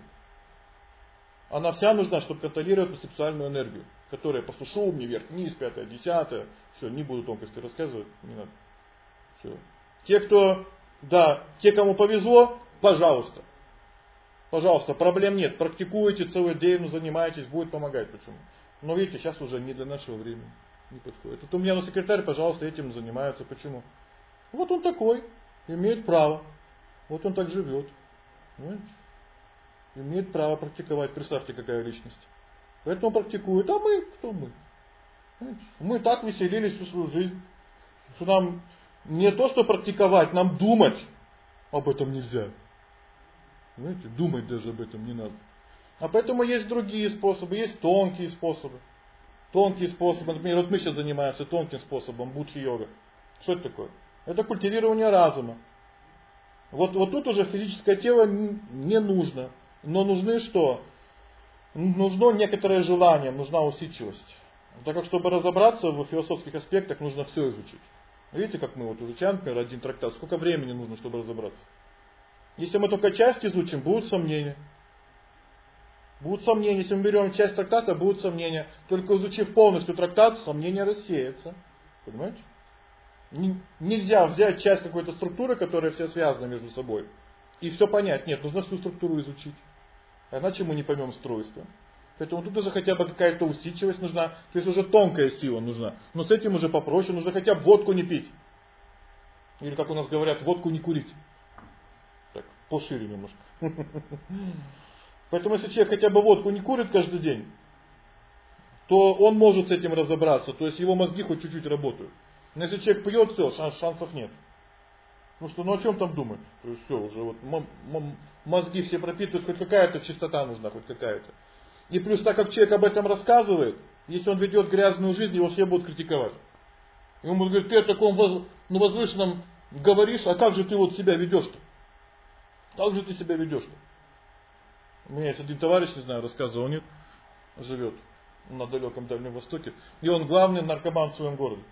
Она вся нужна, чтобы контролировать сексуальную энергию, которая по сушумне, вверх-вниз, пятое, десятое. Все, не буду тонкости рассказывать, не надо. Все. Те, кто, да, те, кому повезло, пожалуйста. Пожалуйста, проблем нет. Практикуйте целый день, занимайтесь, будет помогать. Почему? Но видите, сейчас уже не для нашего времени. Не подходит. Вот у меня на секретарь, пожалуйста, этим занимается. Почему? Вот он такой, имеет право. Вот он так живет. Понимаете? Имеет право практиковать. Представьте, какая личность. Поэтому практикует. А мы, кто мы? Понимаете? Мы так веселились всю свою жизнь, что нам не то, что практиковать, нам думать об этом нельзя. Понимаете? Думать даже об этом не надо. А поэтому есть другие способы, есть тонкие способы. Тонкие способы, например, вот мы сейчас занимаемся тонким способом будхи-йога. Что это такое? Это культивирование разума. Вот, вот тут уже физическое тело не нужно. Но нужны что? Нужно некоторое желание, нужна усидчивость. Так как, чтобы разобраться в философских аспектах, нужно все изучить. Видите, как мы вот изучаем, например, один трактат. Сколько времени нужно, чтобы разобраться? Если мы только часть изучим, будут сомнения. Будут сомнения, если мы берем часть трактата, будут сомнения. Только изучив полностью трактат, сомнения рассеются. Понимаете? Нельзя взять часть какой-то структуры, которая все связаны между собой, и все понять. Нет, нужно всю структуру изучить. Иначе мы не поймем устройство. Поэтому тут уже хотя бы какая-то усидчивость нужна, то есть уже тонкая сила нужна. Но с этим уже попроще, нужно хотя бы водку не пить. Или как у нас говорят, водку не курить. Так, пошире немножко. Поэтому если человек хотя бы водку не курит каждый день, то он может с этим разобраться, то есть его мозги хоть чуть-чуть работают. Но если человек пьет, все, шанс, шансов нет. Ну что, ну о чем там думать? То есть все, уже вот мозги все пропитывают, хоть какая-то чистота нужна, хоть какая-то. И плюс, так как человек об этом рассказывает, если он ведет грязную жизнь, его все будут критиковать. И он будет говорить, ты о таком воз, ну, возвышенном говоришь, а как же ты вот себя ведешь-то? Как же ты себя ведешь-то? У меня есть один товарищ, не знаю, рассказывал, нет, живет на далеком Дальнем Востоке, и он главный наркоман в своем городе.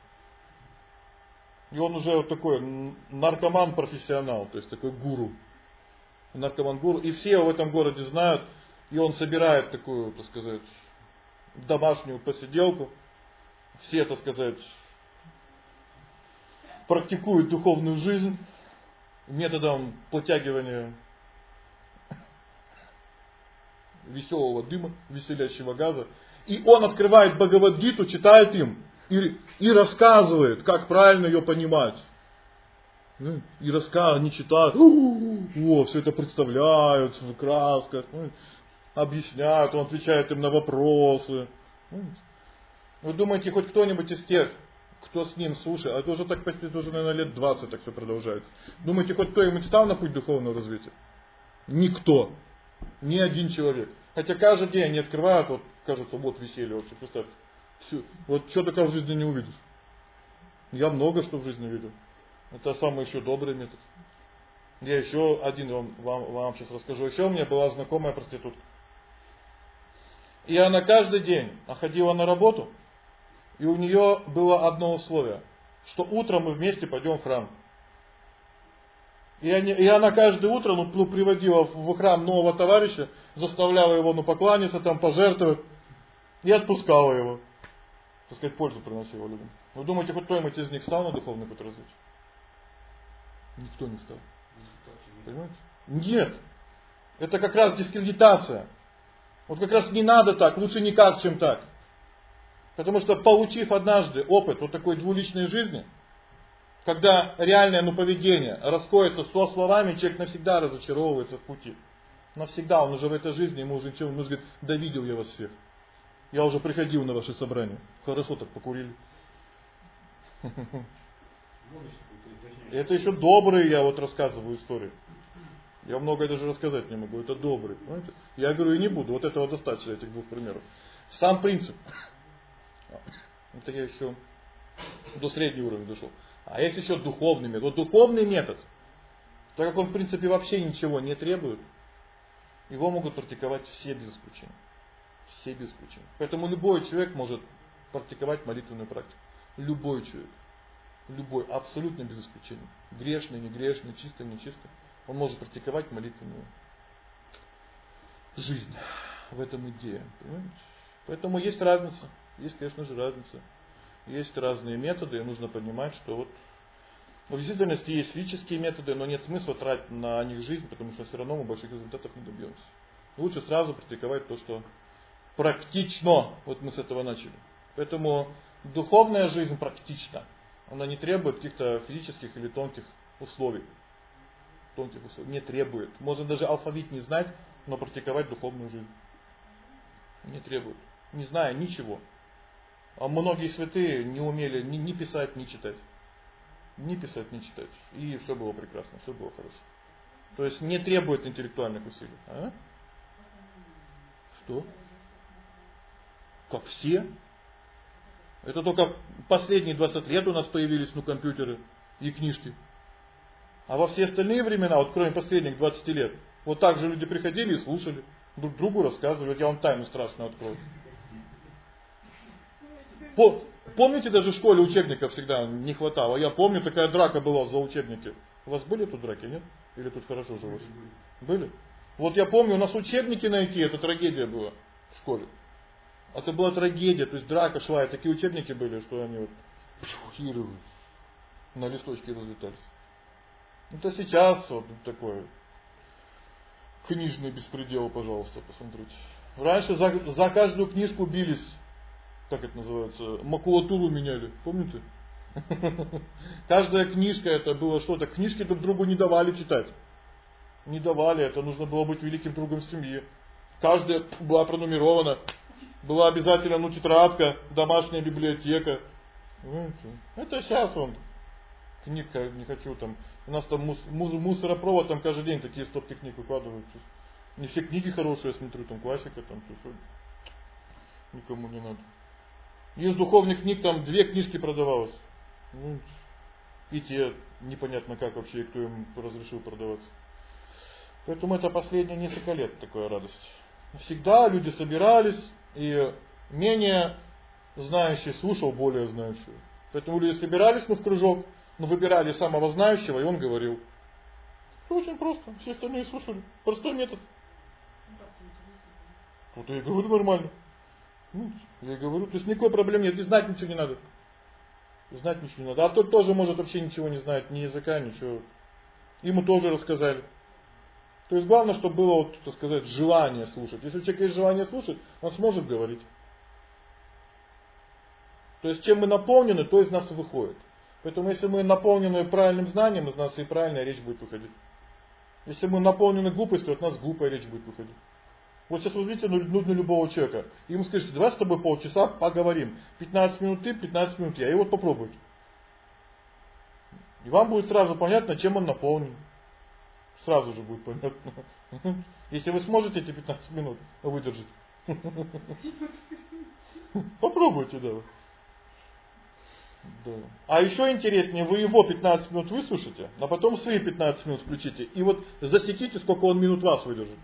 И он уже вот такой наркоман-профессионал, то есть такой гуру. Наркоман-гуру. И все в этом городе знают, и он собирает такую, так сказать, домашнюю посиделку. Все, так сказать, практикуют духовную жизнь методом подтягивания веселого дыма, веселящего газа. И он открывает Бхагавад-гиту, читает им и, и рассказывает, как правильно ее понимать. И рассказывают, они читают, о, все это представляют в красках, объясняют, он отвечает им на вопросы. Вы думаете, хоть кто-нибудь из тех, кто с ним слушает, а это уже так, это уже, наверное, лет двадцать так все продолжается. Думаете, хоть кто-нибудь стал на путь духовного развития? Никто. Ни один человек. Хотя каждый день они открывают, вот, кажется, вот веселье вообще, представьте. Все. Вот что такого в жизни не увидишь. Я много что в жизни видел. Это самый еще добрый метод. Я еще один вам, вам, вам сейчас расскажу. Еще у меня была знакомая проститутка. И она каждый день ходила на работу, и у нее было одно условие, что утром мы вместе пойдем в храм. И, они, и она каждое утро ну, ну, приводила в храм нового товарища, заставляла его ну, покланяться, там, пожертвовать, и отпускала его. Так сказать, пользу приносила людям. Вы думаете, хоть кто-нибудь из них стал на духовный путь развития? Никто не стал. Понимаете? Нет. Это как раз дискредитация. Вот как раз не надо так, лучше никак, чем так. Потому что получив однажды опыт вот такой двуличной жизни, когда реальное ну, поведение расходится со словами, человек навсегда разочаровывается в пути. Навсегда, он уже в этой жизни, ему уже ничего, он уже говорит, да видел я вас всех. Я уже приходил на ваши собрания. Хорошо так покурили. Это еще добрые, я вот рассказываю истории. Я многое даже рассказать не могу, это добрый. Понимаете? Я говорю, и не буду, вот этого достаточно, этих двух примеров. Сам принцип. Это я еще до среднего уровня дошел. А есть еще духовный метод. Вот духовный метод, так как он в принципе вообще ничего не требует, его могут практиковать все без исключения. Все без исключения. Поэтому любой человек может практиковать молитвенную практику. Любой человек. Любой, абсолютно без исключения. Грешный, не грешный, чистый, не чистый. Он может практиковать молитвенную жизнь. В этом идея. Понимаете? Поэтому есть разница. Есть, конечно же, разница. Есть разные методы, и нужно понимать, что вот в действительности есть физические методы, но нет смысла тратить на них жизнь, потому что все равно мы больших результатов не добьемся. Лучше сразу практиковать то, что практично. Вот мы с этого начали. Поэтому духовная жизнь практична. Она не требует каких-то физических или тонких условий. Тонких условий. Не требует. Можно даже алфавит не знать, но практиковать духовную жизнь. Не требует. Не зная ничего. А многие святые не умели ни, ни писать, ни читать. Ни писать, ни читать. И все было прекрасно, все было хорошо. То есть не требует интеллектуальных усилий. А? Что? Как все? Это только последние двадцать лет у нас появились ну, компьютеры и книжки. А во все остальные времена, вот кроме последних двадцати лет, вот так же люди приходили и слушали, друг другу рассказывали. Вот я вам тайну страшную открою. По, помните, даже в школе учебников всегда не хватало. Я помню, такая драка была за учебники. У вас были тут драки, нет? Или тут хорошо жилось? Были? Вот я помню, у нас учебники найти, это трагедия была в школе. Это была трагедия, то есть драка шла, и такие учебники были, что они вот на листочке разлетались. Это сейчас вот такой книжный беспредел, пожалуйста, посмотрите. Раньше за, за каждую книжку бились, как это называется, макулатуру меняли, помните? Каждая книжка это было что-то, книжки друг другу не давали читать. Не давали, это нужно было быть великим другом семьи. Каждая была пронумерована. Была обязательно ну, тетрадка, домашняя библиотека. Это сейчас он. Книг не хочу там. У нас там мус, мус, мусоропровод, там каждый день такие стопки книг выкладывают. Не все книги хорошие, я смотрю, там классика, там все. Никому не надо. Из духовных книг там две книжки продавалось. Ну, и те непонятно как вообще, кто им разрешил продавать. Поэтому это последние несколько лет такая радость. Всегда люди собирались, и менее знающий слушал более знающего. Поэтому люди собирались ну, в кружок, но выбирали самого знающего, и он говорил. Все очень просто, все остальные слушали. Простой метод. Вот я и говорю нормально. Ну, я и говорю, то есть никакой проблемы нет, и знать ничего не надо. Знать ничего не надо. А тот тоже может вообще ничего не знать, ни языка, ничего. Ему тоже рассказали. То есть главное, чтобы было, вот, так сказать, желание слушать. Если у человека есть желание слушать, он сможет говорить. То есть чем мы наполнены, то из нас и выходит. Поэтому если мы наполнены правильным знанием, из нас и правильная речь будет выходить. Если мы наполнены глупостью, от нас глупая речь будет выходить. Вот сейчас возьмите нужно любого человека, и ему скажите, давай с тобой полчаса поговорим. пятнадцать минут ты, пятнадцать минут я, и вот попробуйте. И вам будет сразу понятно, чем он наполнен. Сразу же будет понятно. Если вы сможете эти пятнадцать минут выдержать. Попробуйте, да. Да. А еще интереснее, вы его пятнадцать минут выслушайте, а потом свои пятнадцать минут включите. И вот засеките, сколько он минут вас выдержит.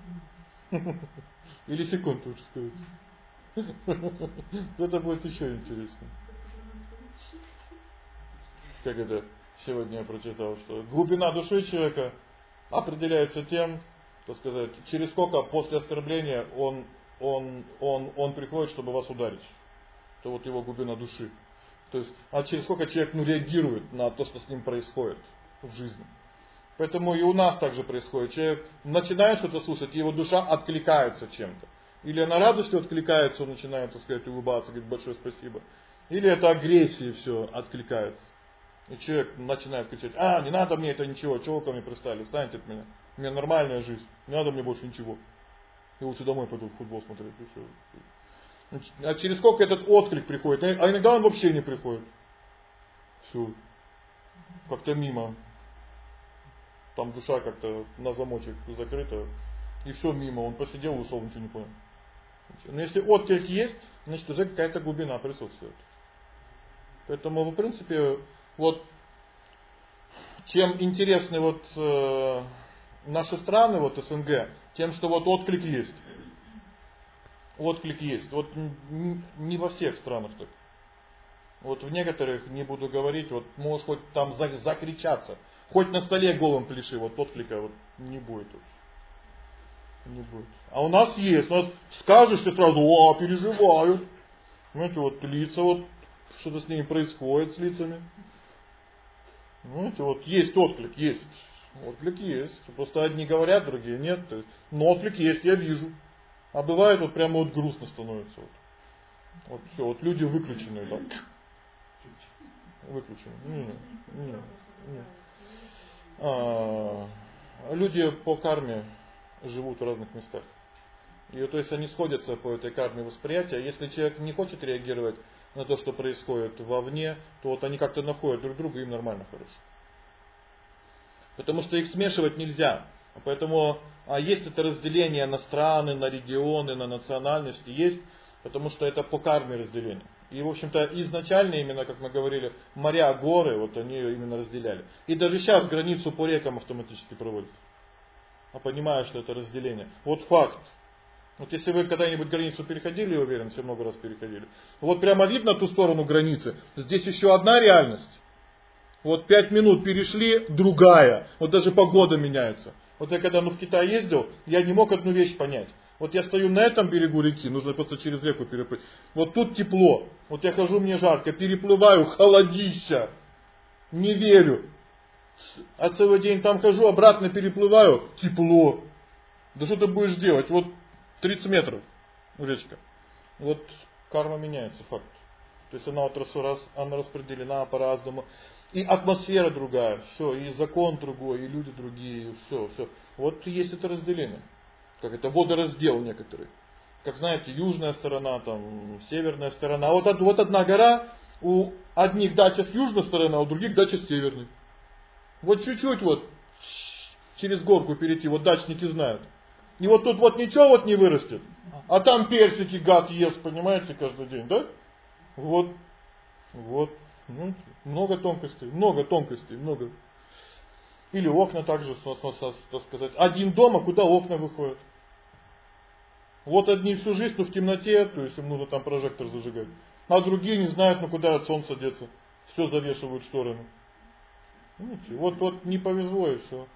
Или секунд, лучше сказать. Это будет еще интереснее. Как это сегодня я прочитал, что глубина души человека определяется тем, так сказать, через сколько после оскорбления он, он, он, он приходит, чтобы вас ударить. Это вот его глубина души. То есть, а через сколько человек ну, реагирует на то, что с ним происходит в жизни. Поэтому и у нас также происходит. Человек начинает что-то слушать, и его душа откликается чем-то. Или она радостью откликается, он начинает, так сказать, улыбаться, говорит большое спасибо. Или это агрессия все откликается. И человек начинает кричать, а, не надо мне это ничего, чего вы ко мне пристали, станьте от меня. У меня нормальная жизнь, не надо мне больше ничего. Я лучше домой пойду в футбол смотреть. И все. А через сколько этот отклик приходит? А иногда он вообще не приходит. Все. Как-то мимо. Там душа как-то на замочек закрыта. И все мимо. Он посидел, ушел, ничего не понял. Но если отклик есть, значит уже какая-то глубина присутствует. Поэтому, в принципе, вот чем интересны вот э, наши страны, вот СНГ, тем, что вот отклик есть. Отклик есть. Вот не во всех странах так. Вот в некоторых, не буду говорить, вот можешь хоть там закричаться, хоть на столе голым пляши, вот отклика вот не будет. Не будет. А у нас есть, у нас скажешь, и сразу, о, переживают. Знаете, вот лица, вот что-то с ними происходит, с лицами. Знаете, вот есть отклик, есть. Отклик есть. Просто одни говорят, другие нет. Но отклик есть, я вижу. А бывает вот прямо вот грустно становится. Вот, вот все, вот люди выключенные, да. Выключены. Не, не, не. А, люди по карме живут в разных местах. И то есть они сходятся по этой карме восприятия. Если человек не хочет реагировать на то, что происходит вовне, то вот они как-то находят друг друга, им нормально, хорошо. Потому что их смешивать нельзя. Поэтому а есть это разделение на страны, на регионы, на национальности. Есть, потому что это по карме разделение. И, в общем-то, изначально, именно, как мы говорили, моря, горы, вот они именно разделяли. И даже сейчас границу по рекам автоматически проводится. А понимая, что это разделение. Вот факт. Вот если вы когда-нибудь границу переходили, я уверен, все много раз переходили. Вот прямо видно ту сторону границы. Здесь еще одна реальность. Вот пять минут перешли, другая. Вот даже погода меняется. Вот я когда ну, в Китай ездил, я не мог одну вещь понять. Вот я стою на этом берегу реки, нужно просто через реку переплыть. Вот тут тепло. Вот я хожу, мне жарко, переплываю, холодища. Не верю. А целый день там хожу, обратно переплываю, тепло. Да что ты будешь делать? Вот тридцать метров речка. Вот карма меняется, факт. То есть она вот раз, она распределена по-разному. И атмосфера другая, все, и закон другой, и люди другие, все, все. Вот есть это разделение. Как это водораздел некоторые. Как знаете, южная сторона, там, северная сторона. Вот, вот одна гора, у одних дача с южной стороны, а у других дача с северной. Вот чуть-чуть вот через горку перейти, вот дачники знают. И вот тут вот ничего вот не вырастет, а там персики гад ест, понимаете, каждый день, да? Вот, вот, ну, много тонкостей, много тонкостей, много. Или окна также, так сказать, один дом, а куда окна выходят. Вот одни всю жизнь, ну в темноте, то есть им нужно там прожектор зажигать. А другие не знают, ну куда от солнца деться. Все завешивают шторами. Видите, вот, вот не повезло и все.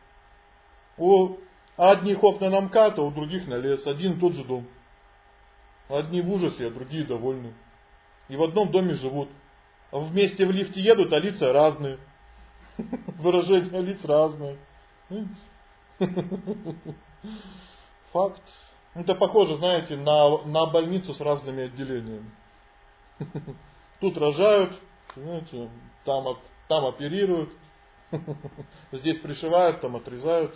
У одних окна на МКАД, а у других на лес. Один и тот же дом. Одни в ужасе, а другие довольны. И в одном доме живут. А вместе в лифте едут, а лица разные. Выражения лиц разные. Факт. Это похоже, знаете, на, на больницу с разными отделениями. Тут рожают, знаете, там, там оперируют, здесь пришивают, там отрезают.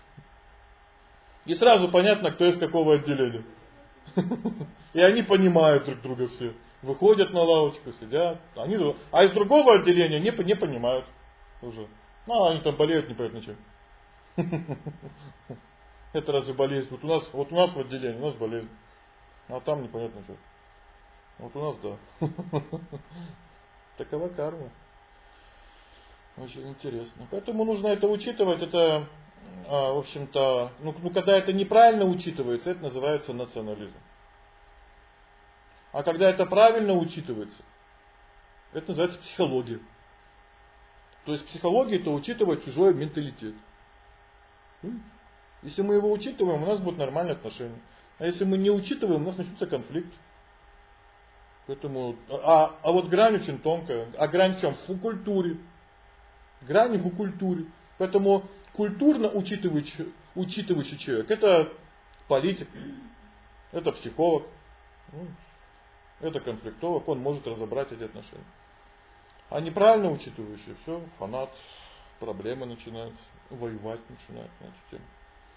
И сразу понятно, кто из какого отделения. И они понимают друг друга все. Выходят на лавочку, сидят. Они, а из другого отделения не, не понимают уже. Ну, они там болеют, не понятно чем. Это разве болезнь? Вот у нас, вот у нас в отделении, у нас болезнь. А там непонятно что. Вот у нас да. Такова карма. Очень интересно. Поэтому нужно это учитывать. Это, а, в общем-то, ну, ну, когда это неправильно учитывается, это называется национализм. А когда это правильно учитывается, это называется психология. То есть психология — это учитывать чужой менталитет. Если мы его учитываем, у нас будут нормальные отношения. А если мы не учитываем, у нас начнется конфликт. Поэтому, а, а вот грань очень тонкая. А грань в чем? В культуре. Грань в культуре. Поэтому культурно учитывающий, учитывающий человек — это политик, это психолог, это конфликтолог, он может разобрать эти отношения. А неправильно учитывающий, все, фанат, проблемы начинаются, воевать начинают на эту тему.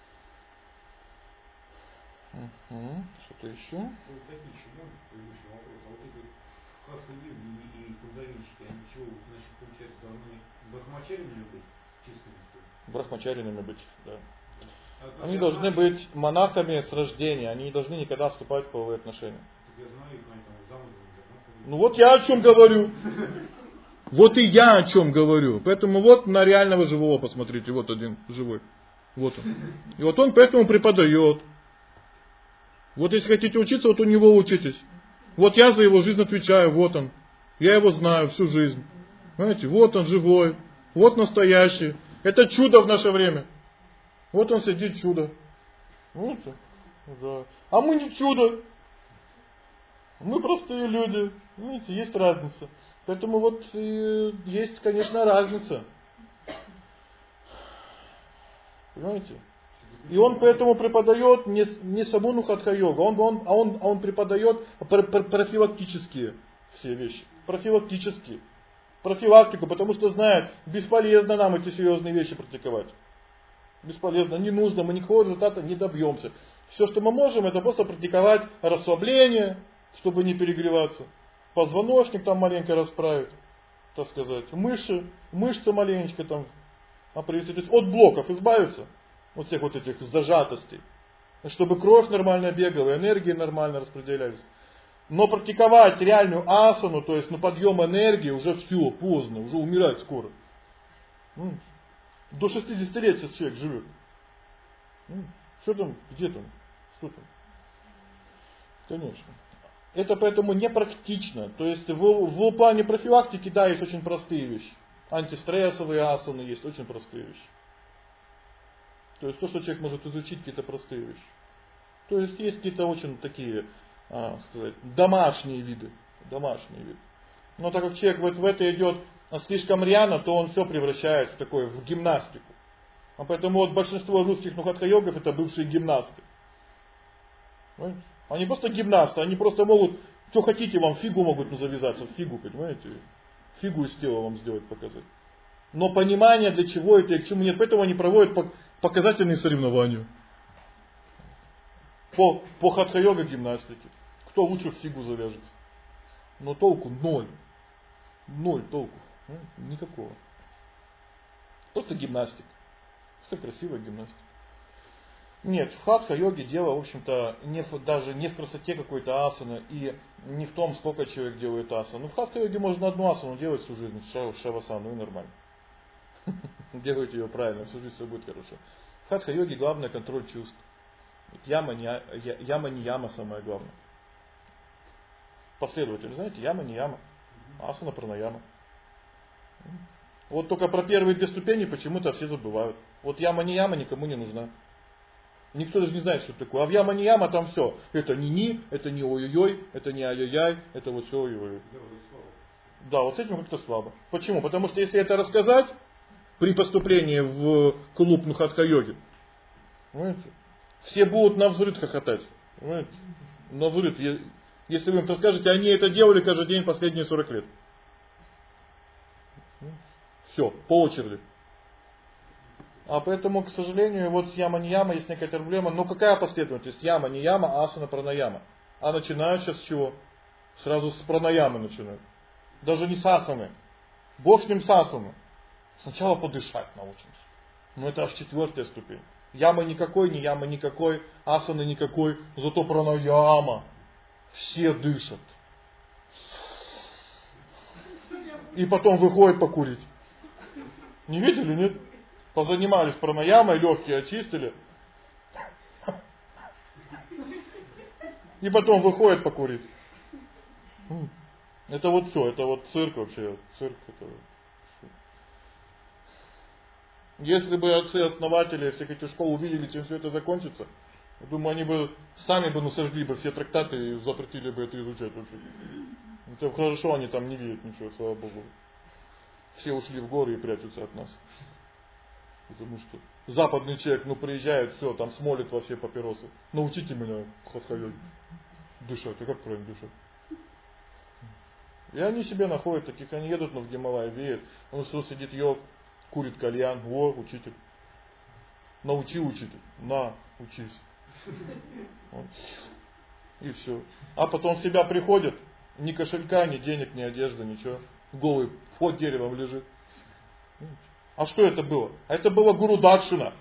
Угу. Что-то еще? Технический, да, предыдущий вопрос. А вот эти хатха-йоги и кундалинщики, они чего, значит, получается, должны брахмачарями быть численностью? Брахмачарями быть, да. А они должны знаю, быть монахами с рождения, они не должны никогда вступать в половые отношения. Я знаю, их они там замужем уже. Ну вот я о чем говорю. Вот и я о чем говорю. Поэтому вот на реального живого посмотрите, вот один живой. Вот он. И вот он поэтому преподает. Вот если хотите учиться, вот у него учитесь. Вот я за его жизнь отвечаю, вот он. Я его знаю всю жизнь. Понимаете, вот он живой, вот настоящий. Это чудо в наше время. Вот он сидит, чудо. Видите? Да. А мы не чудо. Мы простые люди. Видите, есть разница. Поэтому вот и есть, конечно, разница. Понимаете? И он поэтому преподает не, не саму хатха-йогу, он, он, а, он, а он преподает пр, пр, профилактические все вещи. Профилактические. Профилактику, потому что знает, бесполезно нам эти серьезные вещи практиковать. Бесполезно, не нужно, мы никакого результата не добьемся. Все, что мы можем, это просто практиковать расслабление, чтобы не перегреваться. Позвоночник там маленько расправить, так сказать. Мышцы, мышцы маленечко там опривести. То есть от блоков избавиться. Вот всех вот этих зажатостей. Чтобы кровь нормально бегала, энергии нормально распределялись. Но практиковать реальную асану, то есть на подъем энергии, уже все, поздно, уже умирать скоро. До шестидесяти лет сейчас человек живет. Что там, где там, что там? Конечно. Это поэтому непрактично. То есть в, в плане профилактики, да, есть очень простые вещи. Антистрессовые асаны есть, очень простые вещи. То есть то, что человек может изучить, какие-то простые вещи. То есть есть какие-то очень такие, а, сказать, домашние виды. Домашние виды. Но так как человек вот в это идет слишком рьяно, то он все превращает в такое, в гимнастику. А поэтому вот большинство русских нухатха-йогов это бывшие гимнасты. Понимаете? Они просто гимнасты, они просто могут, что хотите, вам фигу могут завязаться, фигу, понимаете? Фигу из тела вам сделать, показать. Но понимания, для чего это и к чему нет, поэтому они проводят показательные соревнования. По, по хатха-йога гимнастике. Кто лучше фигу завяжется. Но толку ноль. Ноль толку. Никакого. Просто гимнастика. Просто красивая гимнастика. Нет, в хатха-йоге дело, в общем-то, не в, даже не в красоте какой-то асаны и не в том, сколько человек делает асану. В хатха-йоге можно одну асану делать всю жизнь, шавасану, и нормально. Делайте ее правильно, всю жизнь все будет хорошо. В хатха-йоге главное контроль чувств. Яма не яма, не яма самое главное. Последовательно, знаете, яма не яма, асана пранаяма. Вот только про первые две ступени почему-то все забывают. Вот яма не яма никому не нужна. Никто даже не знает, что это такое. А в яма не яма там все. Это не ни, это не ой-ой-ой, это не ай-яй-яй, это вот все ой-ой. Да, вот с этим как-то слабо. Почему? Потому что если это рассказать при поступлении в клуб нухатха-йоги, понимаете, все будут на взрыв хохотать. Понимаете? На взрыв. Если вы им расскажете, они это делали каждый день последние сорок лет. Все, по очереди. А поэтому, к сожалению, вот с яма-нияма есть некая проблема. Но какая последовательность? Яма, не яма, асана, пранаяма. А начинают сейчас с чего? Сразу с пранаямы начинают. Даже не с асаны. Бог с ним с асаны. Сначала подышать научимся. Но это аж четвертая ступень. Ямы никакой, не яма никакой, асаны никакой, зато пранаяма. Все дышат. И потом выходит покурить. Не видели, нет? Позанимались пранаямой, легкие очистили. И потом выходит покурить. Это вот все, это вот цирк вообще. Цирк это... Если бы отцы-основатели всех этих школ увидели, чем все это закончится, я думаю, они бы сами бы насажгли бы все трактаты и запретили бы это изучать вообще. Это хорошо, они там не видят ничего, слава Богу. Все ушли в горы и прячутся от нас. Потому что западный человек, ну приезжает, все, там смолит во все папиросы. Научите меня хатха-йоги дышать, а как правильно дышать? И они себе находят таких, они едут, но в Гималай веют. Он что сидит йог, курит кальян, о, учитель. Научи учитель, на, учись. И все. А потом в себя приходит, ни кошелька, ни денег, ни одежды, ничего. Голый под деревом лежит. А что это было? А это было гуру дакшина.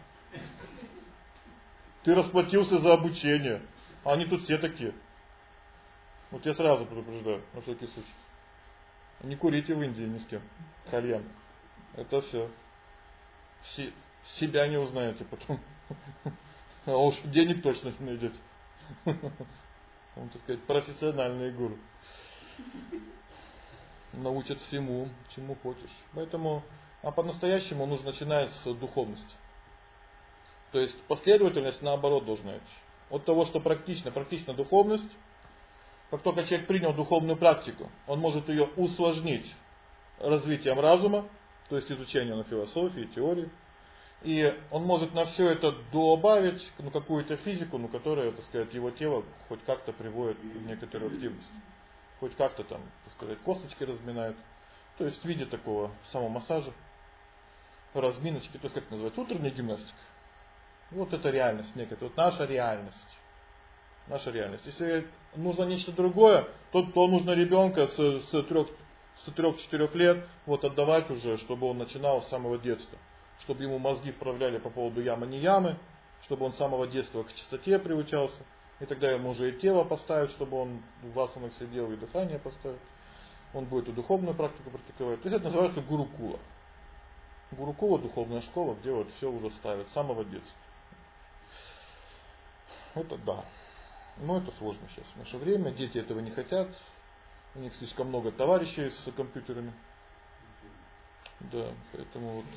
Ты расплатился за обучение. А они тут все такие. Вот я сразу предупреждаю, на всякий случай. Не курите в Индии ни с кем. Кальян. Это все. Си- себя не узнаете потом. А уж денег точно не найдете. Он, так сказать, профессиональные гуру. Научат всему, чему хочешь. Поэтому, а по-настоящему нужно начинать с духовности. То есть последовательность наоборот должна идти. От того, что практично, практично духовность, как только человек принял духовную практику, он может ее усложнить развитием разума, то есть изучением философии, теории. И он может на все это добавить ну, какую-то физику, ну, которая, так сказать, его тело хоть как-то приводит в некоторую активность. Хоть как-то там, так сказать, косточки разминает. То есть в виде такого самомассажа, разминочки, то есть как это называется, утренняя гимнастика. Вот это реальность некоторая, вот наша реальность. Наша реальность. Если нужно нечто другое, то, то нужно ребенка с, с трех, с трех-четырех лет вот отдавать уже, чтобы он начинал с самого детства. Чтобы ему мозги вправляли по поводу ямы не ямы, чтобы он с самого детства к чистоте приучался. И тогда ему уже и тело поставить, чтобы он в асанах сидел, и дыхание поставить. Он будет и духовную практику практиковать. То есть это называется гурукула. Гурукула — духовная школа, где вот все уже ставят с самого детства. Это да. Но это сложно сейчас. В наше время дети этого не хотят. У них слишком много товарищей с компьютерами. Да, поэтому вот.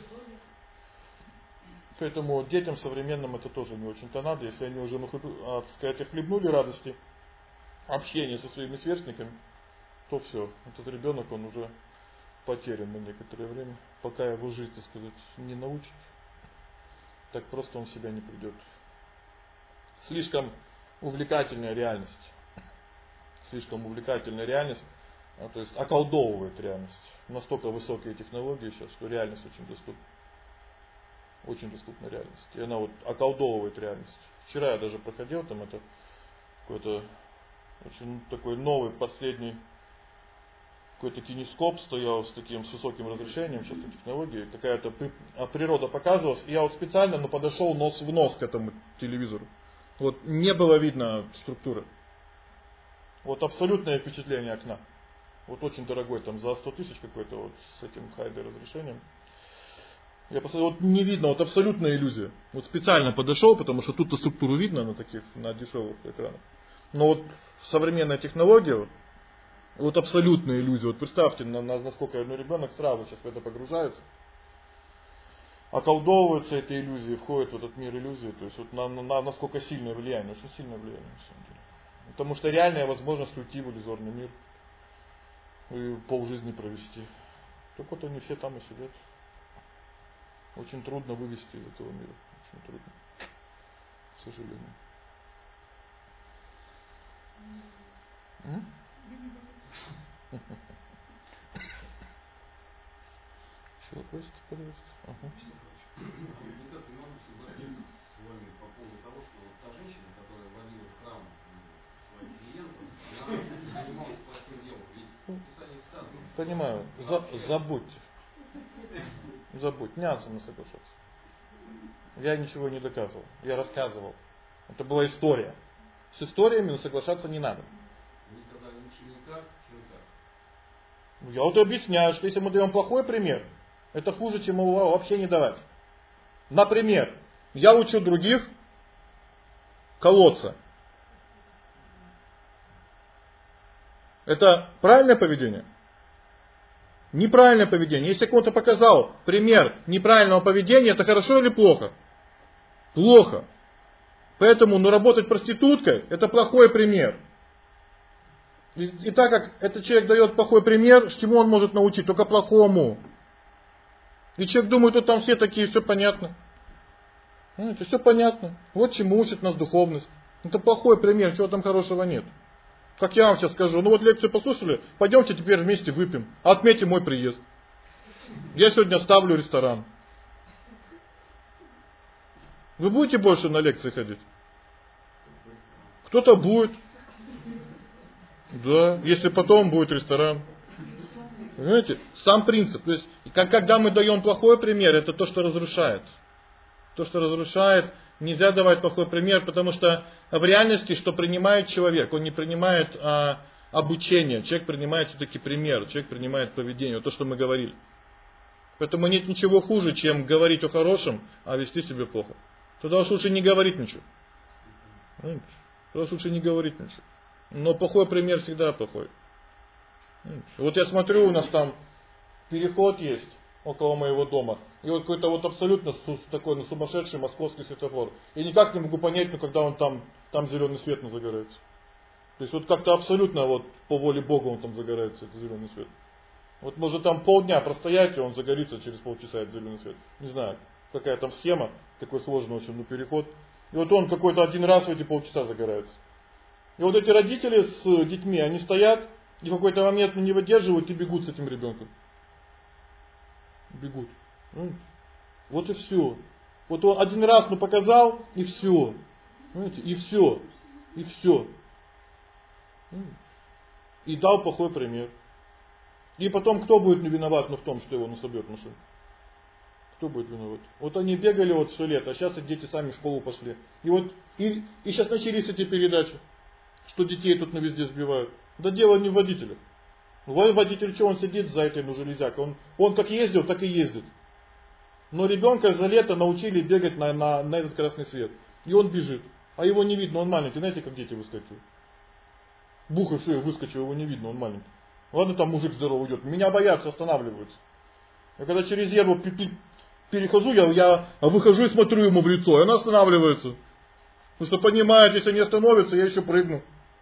Поэтому детям современным это тоже не очень-то надо. Если они уже, ну, так сказать, охлебнули радости общения со своими сверстниками, то все. Этот ребенок, он уже потерян на некоторое время. Пока его жизнь, так сказать, не научит, так просто он в себя не придет. Слишком увлекательная реальность. Слишком увлекательная реальность. То есть околдовывает реальность. Настолько высокие технологии сейчас, что реальность очень доступна. Очень доступна реальность. И она вот околдовывает реальность. Вчера я даже проходил, там это какой-то очень такой новый, последний какой-то кинескоп стоял с таким с высоким разрешением, сейчас технологии, какая-то природа показывалась. И я вот специально ну, подошел нос в нос к этому телевизору. Вот не было видно структуры. Вот абсолютное впечатление окна. Вот очень дорогой, там за сто тысяч какой-то вот с этим хай-ди разрешением. Я посмотрел, вот не видно, вот абсолютная иллюзия. Вот специально подошел, потому что тут-то структуру видно на таких, на дешевых экранах. Но вот современная технология, вот, вот абсолютная иллюзия. Вот представьте, на, на, насколько ну, ребенок сразу сейчас в это погружается. Околдовывается этой иллюзией, входит в этот мир иллюзии. То есть вот на, на, насколько сильное влияние, очень сильное влияние на самом деле. Потому что реальная возможность уйти в иллюзорный мир и полжизни провести. Так вот они все там и сидят. Очень трудно вывести из этого мира. Очень трудно. К сожалению. Что вопросики, пожалуйста? Ага. Никак не могу согласиться с вами по поводу того, что вот та женщина, которая водила в храм своих клиентов, она занималась плохим делом. Ведь в Писании сказано. Понимаю. За, забудьте. Забудь. Не надо со мной соглашаться. Я ничего не доказывал. Я рассказывал. Это была история. С историями соглашаться не надо. Вы сказали лучше не так, чем так. Я вот объясняю, что если мы даем плохой пример, это хуже, чем его вообще не давать. Например, я учу других колоться. Это правильное поведение? Неправильное поведение. Если кому-то показал пример неправильного поведения, это хорошо или плохо? Плохо. Поэтому ну, работать проституткой, это плохой пример. И, и так как этот человек дает плохой пример, чему он может научить? Только плохому. И человек думает, вот там все такие, все понятно. Знаете, все понятно. Вот чему учит нас духовность. Это плохой пример, чего там хорошего нет. Как я вам сейчас скажу, ну вот лекцию послушали, пойдемте теперь вместе выпьем, отметим мой приезд. Я сегодня ставлю ресторан. Вы будете больше на лекции ходить? Кто-то будет. Да, если потом будет ресторан. Понимаете? Сам принцип. То есть, когда мы даем плохой пример, это то, что разрушает. То, что разрушает, нельзя давать плохой пример, потому что в реальности, что принимает человек, он не принимает а, обучение, человек принимает все-таки пример, человек принимает поведение, вот то, что мы говорили. Поэтому нет ничего хуже, чем говорить о хорошем, а вести себя плохо. Тогда уж лучше не говорить ничего. Понимаете? Тогда уж лучше не говорить ничего. Но плохой пример всегда плохой. Вот я смотрю, у нас там переход есть около моего дома. И вот какой-то вот абсолютно такой ну, сумасшедший московский светофор. И никак не могу понять, ну, когда он там, там зеленый свет ну, загорается. То есть вот как-то абсолютно вот по воле Бога он там загорается, этот зеленый свет. Вот может там полдня простоять, и он загорится через полчаса, этот зеленый свет. Не знаю, какая там схема, такой сложный очень ну, переход. И вот он какой-то один раз в эти полчаса загорается. И вот эти родители с детьми, они стоят, и в какой-то момент не выдерживают и бегут с этим ребенком. Бегут. Вот и все. Вот он один раз ну показал, и все. Понимаете? И все. И все. И дал плохой пример. И потом кто будет не виноват ну, в том, что его ну, собьет машину? Кто будет виноват? Вот они бегали вот все лето, а сейчас и дети сами в школу пошли. И вот и, и сейчас начались эти передачи, что детей тут на везде сбивают. Да дело не в водителях. Водитель, что он сидит за этой ну, железякой? Он, он как ездил, так и ездит. Но ребенка за лето научили бегать на, на, на этот красный свет. И он бежит. А его не видно, он маленький. Знаете, как дети выскакивают? Бух и все, выскочил, его не видно, он маленький. Ладно, там мужик здоровый идет. Меня боятся, останавливаются. Я когда через ерву перехожу, я, я выхожу и смотрю ему в лицо, и она останавливается. Потому что понимает, если не остановится, я еще прыгну.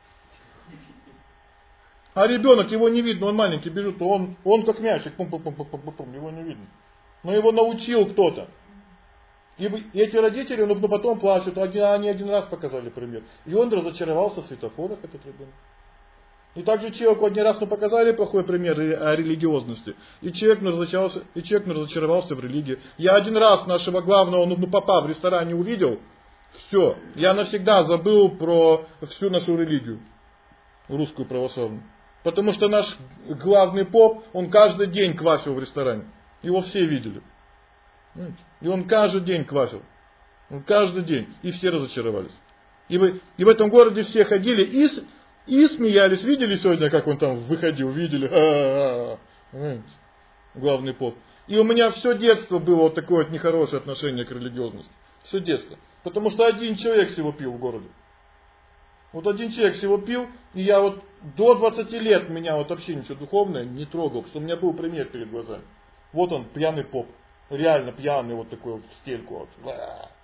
А ребенок, его не видно, он маленький бежит, он, он как мячик, пум-пум-пум-пум-пум, его не видно. Но его научил кто-то. И эти родители, ну потом плачут, они один раз показали пример. И он разочаровался в светофорах, этот ребенок. И также человеку один раз ну, показали плохой пример о религиозности. И человек, ну, разочаровался, и человек ну, разочаровался в религии. Я один раз нашего главного ну, папа в ресторане увидел, все, я навсегда забыл про всю нашу религию, русскую православную. Потому что наш главный поп, он каждый день квасил в ресторане. Его все видели. И он каждый день квасил. Он каждый день. И все разочаровались. И, вы, и в этом городе все ходили и, и смеялись. Видели сегодня, как он там выходил? Видели? А-а-а. Главный поп. И у меня все детство было вот такое вот нехорошее отношение к религиозности. Все детство. Потому что один человек всего пил в городе. Вот один человек всего пил, и я вот до двадцати лет меня вот вообще ничего духовное не трогал, что у меня был пример перед глазами. Вот он, пьяный поп. Реально пьяный, вот такой вот в стельку. Вот.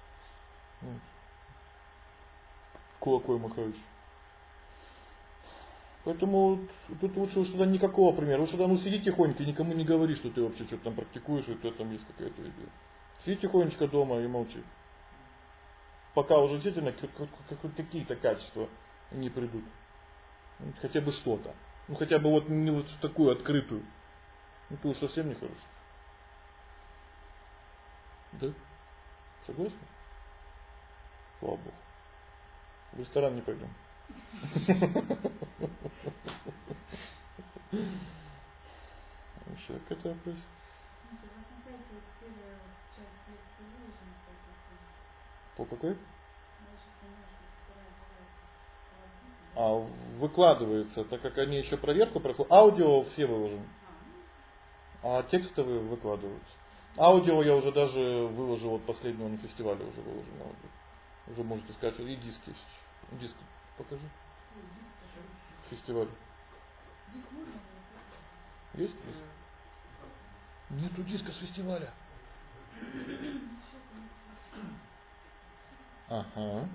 Кулакой махающий. Поэтому тут лучше уж тогда никакого примера. Лучше тогда ну сиди тихонько и никому не говори, что ты вообще что-то там практикуешь, и у тебя там есть какая-то идея. Сиди тихонечко дома и молчи. Пока уже действительно какие-то качества не придут. Хотя бы что-то. Ну хотя бы вот не вот такую открытую. Ну то уж совсем нехорошо. Да? Согласны? Слава Богу. В ресторан не пойдем. Еще какой-то вопрос? По какой? А, выкладывается, так как они еще проверку проходят. Аудио все выложены. А текстовые выкладываются. Аудио я уже даже выложил, вот последнего на фестивале уже выложил аудио. Уже можете сказать, и диски есть. Диск покажи. Фестиваль. Есть? Есть? Нету диска с фестиваля. Ага.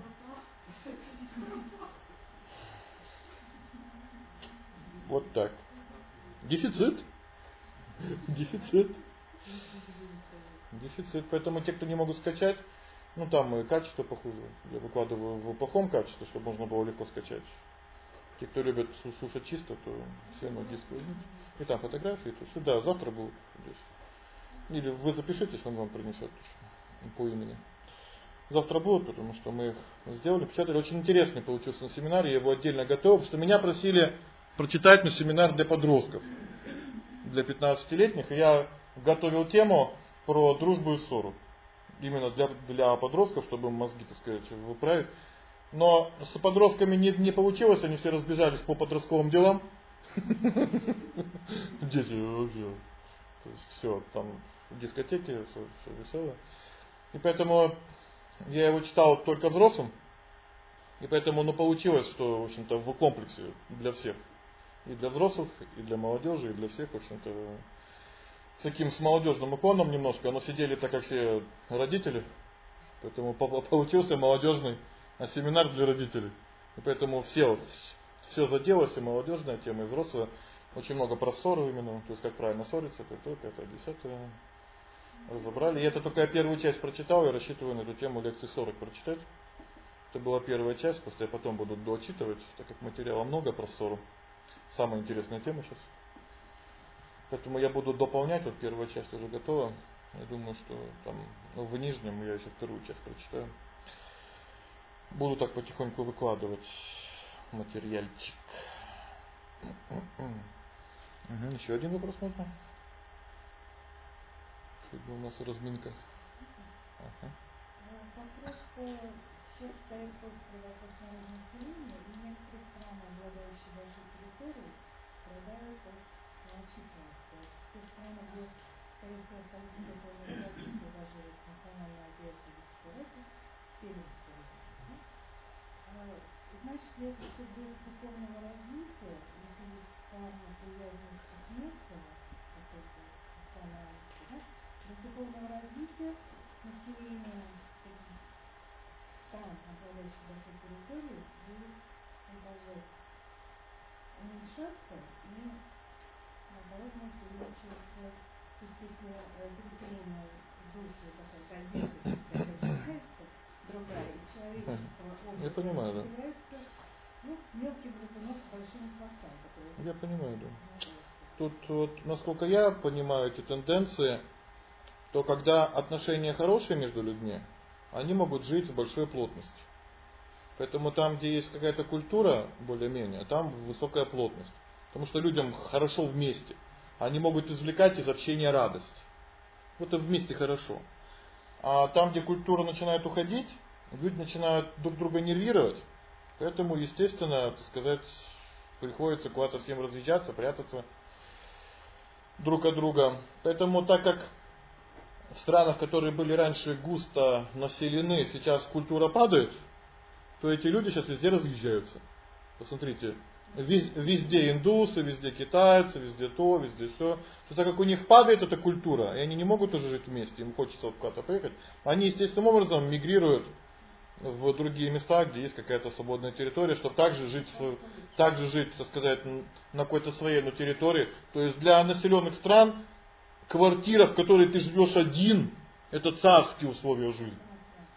Вот так. Дефицит. Дефицит. Дефицит. Поэтому те, кто не могут скачать, ну там и качество похуже. Я выкладываю в плохом качестве, чтобы можно было легко скачать. Те, кто любят слушать чисто, то все на диск возьмут. И там фотографии, то сюда. Завтра будут здесь. Или вы запишитесь, он вам принесет по имени. Завтра будут, потому что мы их сделали, печатали. Очень интересный получился на семинаре, я его отдельно готовил, потому что меня просили прочитать на семинар для подростков, для пятнадцатилетних. И я готовил тему про дружбу и ссору. Именно для, для подростков, чтобы им мозги, так сказать, выправить. Но с подростками не, не получилось, они все разбежались по подростковым делам. Дети вообще. То есть все, там в дискотеке, все, все весело. И поэтому я его читал только взрослым. И поэтому ну, получилось, что в общем-то в комплексе для всех. И для взрослых, и для молодежи, и для всех, в общем-то, с таким с молодежным уклоном немножко. Но сидели так, как все родители. Поэтому получился молодежный семинар для родителей. И поэтому все, все заделось, и молодежная тема, и взрослая. Очень много про ссору именно, то есть как правильно ссориться, то, пятое, десятое. Разобрали. И это только я первую часть прочитал, я рассчитываю на эту тему лекций сорок прочитать. Это была первая часть, просто я потом буду доочитывать, так как материала много про ссору. Самая интересная тема сейчас. Поэтому я буду дополнять, вот первая часть уже готова. Я думаю, что там ну, в нижнем я еще вторую часть прочитаю. Буду так потихоньку выкладывать материальчик. Угу. Еще один вопрос можно? Чтобы у нас разминка. Ага. Вопрос, что сейчас стоит острый вопрос народного населения, и некоторые страны, обладающие большой территорией, страдают от малочисленности. В тех странах, где, скорее всего, остаются духовные традиции, даже национальная одежда до сих пор это первенство. Значит ли это, что без духовного развития, если есть карма привязанности к месту, какой-то национальности, да, без духовного развития население этих стран, обладающих большой территорией, будет продолжать уменьшаться и, наоборот, может увеличиваться. То есть, если переселение души, такая позиция, появляется, другая, из человеческого области, я понимаю, да. Ну, мелкий грызунок с большим хвостом. Который... Я понимаю, да. Тут вот, насколько я понимаю эти тенденции, то когда отношения хорошие между людьми, они могут жить в большой плотности. Поэтому там, где есть какая-то культура, более-менее, там высокая плотность. Потому что людям хорошо вместе. Они могут извлекать из общения радость. Вот и вместе хорошо. А там, где культура начинает уходить, люди начинают друг друга нервировать. Поэтому, естественно, так сказать, приходится куда-то всем разъезжаться, прятаться друг от друга. Поэтому, так как в странах, которые были раньше густо населены, сейчас культура падает, то эти люди сейчас везде разъезжаются. Посмотрите, везде индусы, везде китайцы, везде то, везде все. То так как у них падает эта культура, и они не могут уже жить вместе, им хочется вот куда-то поехать, они естественным образом мигрируют в другие места, где есть какая-то свободная территория, чтобы также жить, также жить, так сказать, на какой-то своей ну, территории. То есть для населенных стран квартира, в которой ты живешь один, это царские условия жизни.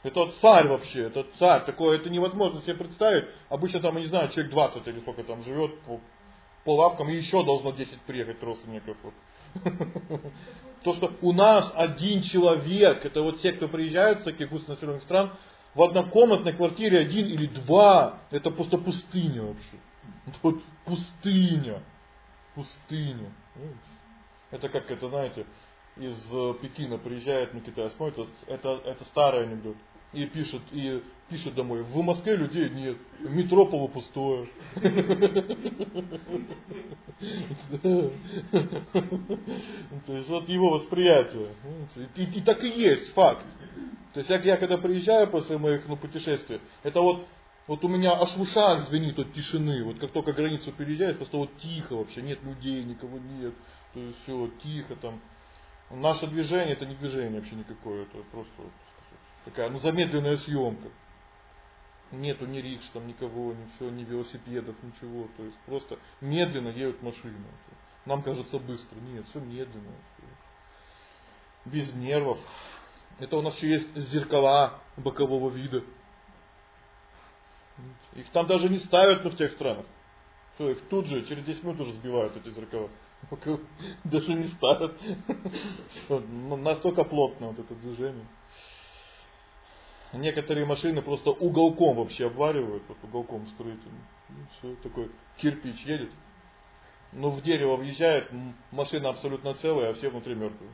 Это царь вообще, это царь. Такое, это невозможно себе представить. Обычно там, я не знаю, человек двадцать или сколько там живет по, по лавкам, и еще должно десять приехать родственников. То, что у нас один человек, это вот те, кто приезжают с таких густонаселенных стран, в однокомнатной квартире один или два, это просто пустыня вообще. Вот пустыня. Пустыня. Это как это, знаете, из Пекина приезжает на Китай, смотрит, это, это старый анекдот. И пишет, и пишет домой, в Москве людей нет, метро полупустое. То есть вот его восприятие. И, и так и есть факт. То есть я, я когда приезжаю после моих ну, путешествий, это вот, вот у меня аж в ушах звенит от тишины. Вот как только границу переезжаешь, просто вот тихо вообще, нет людей, никого нет. То есть все тихо там. Наше движение это не движение вообще никакое, это просто вот такая, ну замедленная съемка. Нету ни рикш, там никого, ни все, ни велосипедов, ничего. То есть просто медленно едут машины. Нам кажется быстро. Нет, все медленно. Все. Без нервов. Это у нас еще есть зеркала бокового вида. Их там даже не ставят, но в тех странах. Все, их тут же, через десять минут уже сбивают эти зеркала. Даже не ставят. Настолько плотно вот это движение. Некоторые машины просто уголком вообще обваривают, вот уголком строительным. Все, такой кирпич едет. Но в дерево въезжает, машина абсолютно целая, а все внутри мертвые.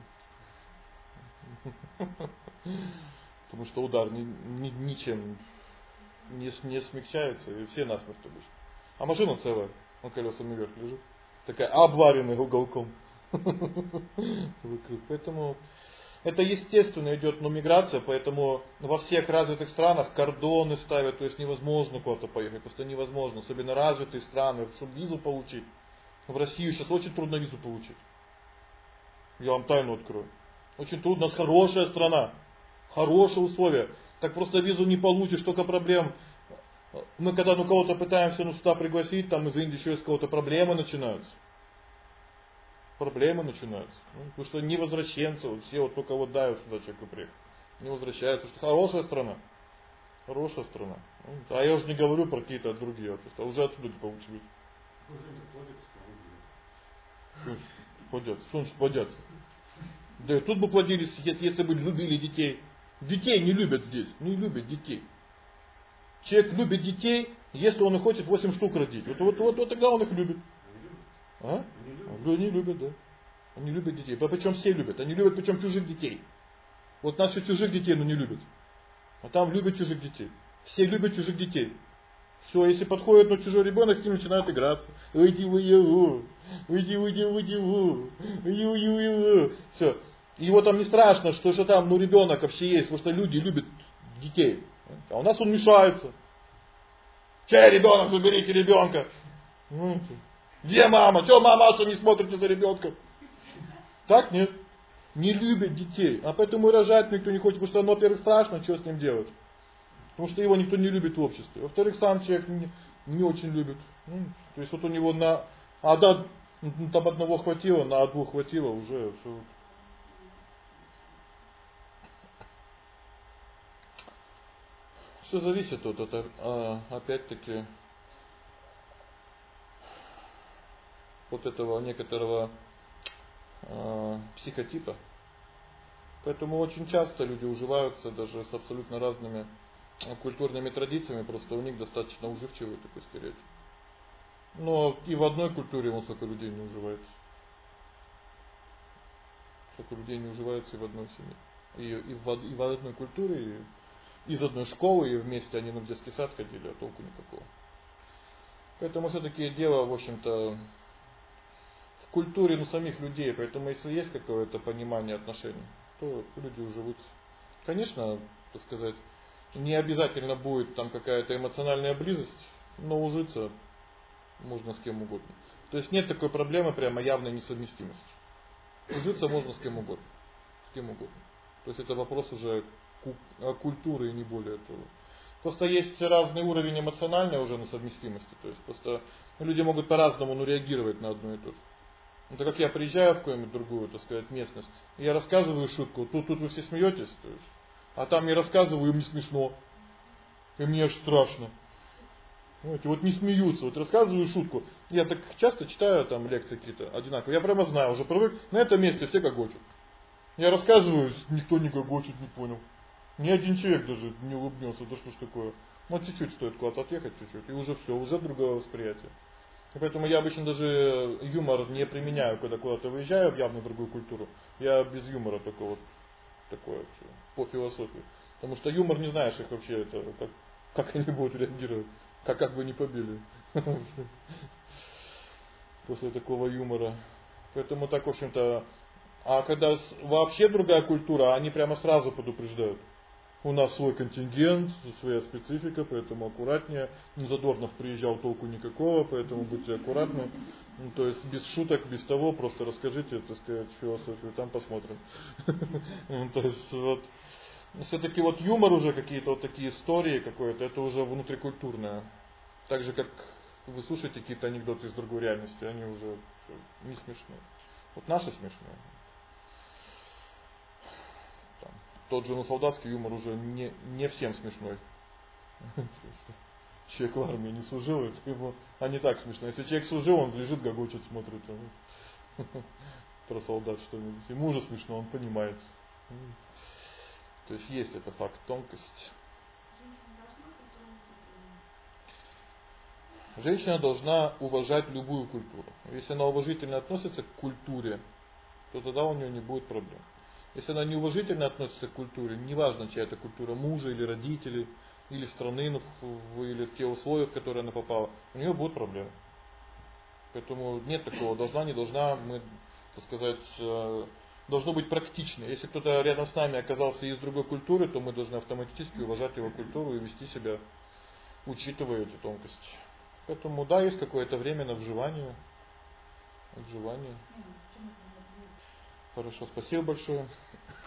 Потому что удар ни, ни, ничем не, не смягчается, и все насмерть обычно. А машина целая, он колесами вверх лежит. Такая обваренная уголком. Поэтому это естественно идет ну, миграция, поэтому во всех развитых странах кордоны ставят, то есть невозможно куда-то поехать, просто невозможно, особенно развитые страны, чтобы визу получить. В Россию сейчас очень трудно визу получить. Я вам тайну открою. Очень трудно, у нас хорошая страна, хорошие условия. Так просто визу не получишь, только проблем. Мы когда ну кого-то пытаемся ну, сюда пригласить, там из Индии еще из кого-то проблемы начинаются. Проблемы начинаются. Ну, потому что не возвращенцы, вот все вот только вот дают сюда человеку приехать. Не возвращаются, что хорошая страна. Хорошая страна. А я уже не говорю про какие-то другие, просто уже отсюда не получилось. Плодятся. Что значит плодятся? Да и тут бы плодились, если бы любили детей. Детей не любят здесь, не любят детей. Человек любит детей, если он и хочет восемь штук родить. Вот, вот, вот, вот тогда он их любит. А? Они любят, да. Они любят детей. Причем все любят. Они любят причем чужих детей. Вот нас еще чужих детей, но не любят. А там любят чужих детей. Все любят чужих детей. Все, если подходит ну, чужой ребенок, с ним начинают играться. Уйди, уйди, уйди, уйди, уйди, уйди, уйди, все. Его там не страшно, что же там ну, ребенок вообще есть, потому что люди любят детей. А у нас он мешается. Чей ребенок, заберите ребенка. Где мама? Чего мамаша не смотрите за ребенком? Так нет. Не любят детей. А поэтому и рожать никто не хочет, потому что, ну, во-первых, страшно, что с ним делать. Потому что его никто не любит в обществе. Во-вторых, сам человек не, не очень любит. То есть вот у него на а, да, там одного хватило, на двух хватило, уже все. Все зависит от этого, а, опять-таки, от этого некоторого э, психотипа. Поэтому очень часто люди уживаются даже с абсолютно разными культурными традициями, просто у них достаточно уживчивый такой стереотип. Но и в одной культуре вон сколько людей не уживается. Сколько людей не уживается и в одной семье. И, и, в, и в одной культуре, и из одной школы, и вместе они в детский сад ходили, а толку никакого. Поэтому все-таки дело, в общем-то, в культуре ну, самих людей. Поэтому если есть какое-то понимание отношений, то люди уживутся. Конечно, так сказать, не обязательно будет там какая-то эмоциональная близость, но ужиться можно с кем угодно. То есть нет такой проблемы прямо явной несовместимости. Ужиться можно с кем угодно. С кем угодно. То есть это вопрос уже культуры и не более того. Просто есть разный уровень эмоциональной уже на совместимости. То есть просто люди могут по-разному ну, реагировать на одно и то же. Это как я приезжаю в какую-нибудь другую, так сказать, местность, и я рассказываю шутку, тут, тут вы все смеетесь, то есть, А там я рассказываю, им не смешно. И мне аж страшно. Знаете, вот не смеются. Вот рассказываю шутку. Я так часто читаю там лекции какие-то одинаковые. Я прямо знаю, уже привык. На этом месте все гогочут. Я рассказываю, никто не гогочет, не понял. Ни один человек даже не улыбнется. Да что ж такое. Ну чуть-чуть стоит куда-то отъехать, чуть-чуть. И уже все, уже другое восприятие. И поэтому я обычно даже юмор не применяю, когда куда-то выезжаю в явно другую культуру. Я без юмора только вот такое вообще, по философии. Потому что юмор, не знаешь их вообще, это как, как они будут реагировать. Как как бы не побили. После такого юмора. Поэтому так, в общем-то, а когда вообще другая культура, они прямо сразу предупреждают. У нас свой контингент, своя специфика, поэтому аккуратнее. Задорнов приезжал, толку никакого, поэтому будьте аккуратны. Ну, то есть без шуток, без того, просто расскажите, так сказать, философию, там посмотрим. То есть вот все-таки вот юмор уже какие-то вот такие истории какое-то, это уже внутрикультурное. Так же как вы слушаете какие-то анекдоты из другой реальности, они уже не смешные. Вот наши смешные. Там, тот же ну, солдатский юмор уже не, не всем смешной. Человек в армии не служил, это ему, а не так смешно. Если человек служил, он лежит, гогочет, смотрит про солдат что-нибудь. Ему уже смешно, он понимает. То есть есть это факт, тонкость. Женщина должна уважать любую культуру. Если она уважительно относится к культуре, то тогда у нее не будет проблем. Если она неуважительно относится к культуре, неважно, чья это культура, мужа или родителей, или страны, или те условия, в которые она попала, у нее будут проблемы. Поэтому нет такого, должна, не должна, мы, так сказать, должно быть практично. Если кто-то рядом с нами оказался из другой культуры, то мы должны автоматически уважать его культуру и вести себя, учитывая эти тонкости. Поэтому да, есть какое-то время на вживание. Вживание. Хорошо, спасибо большое.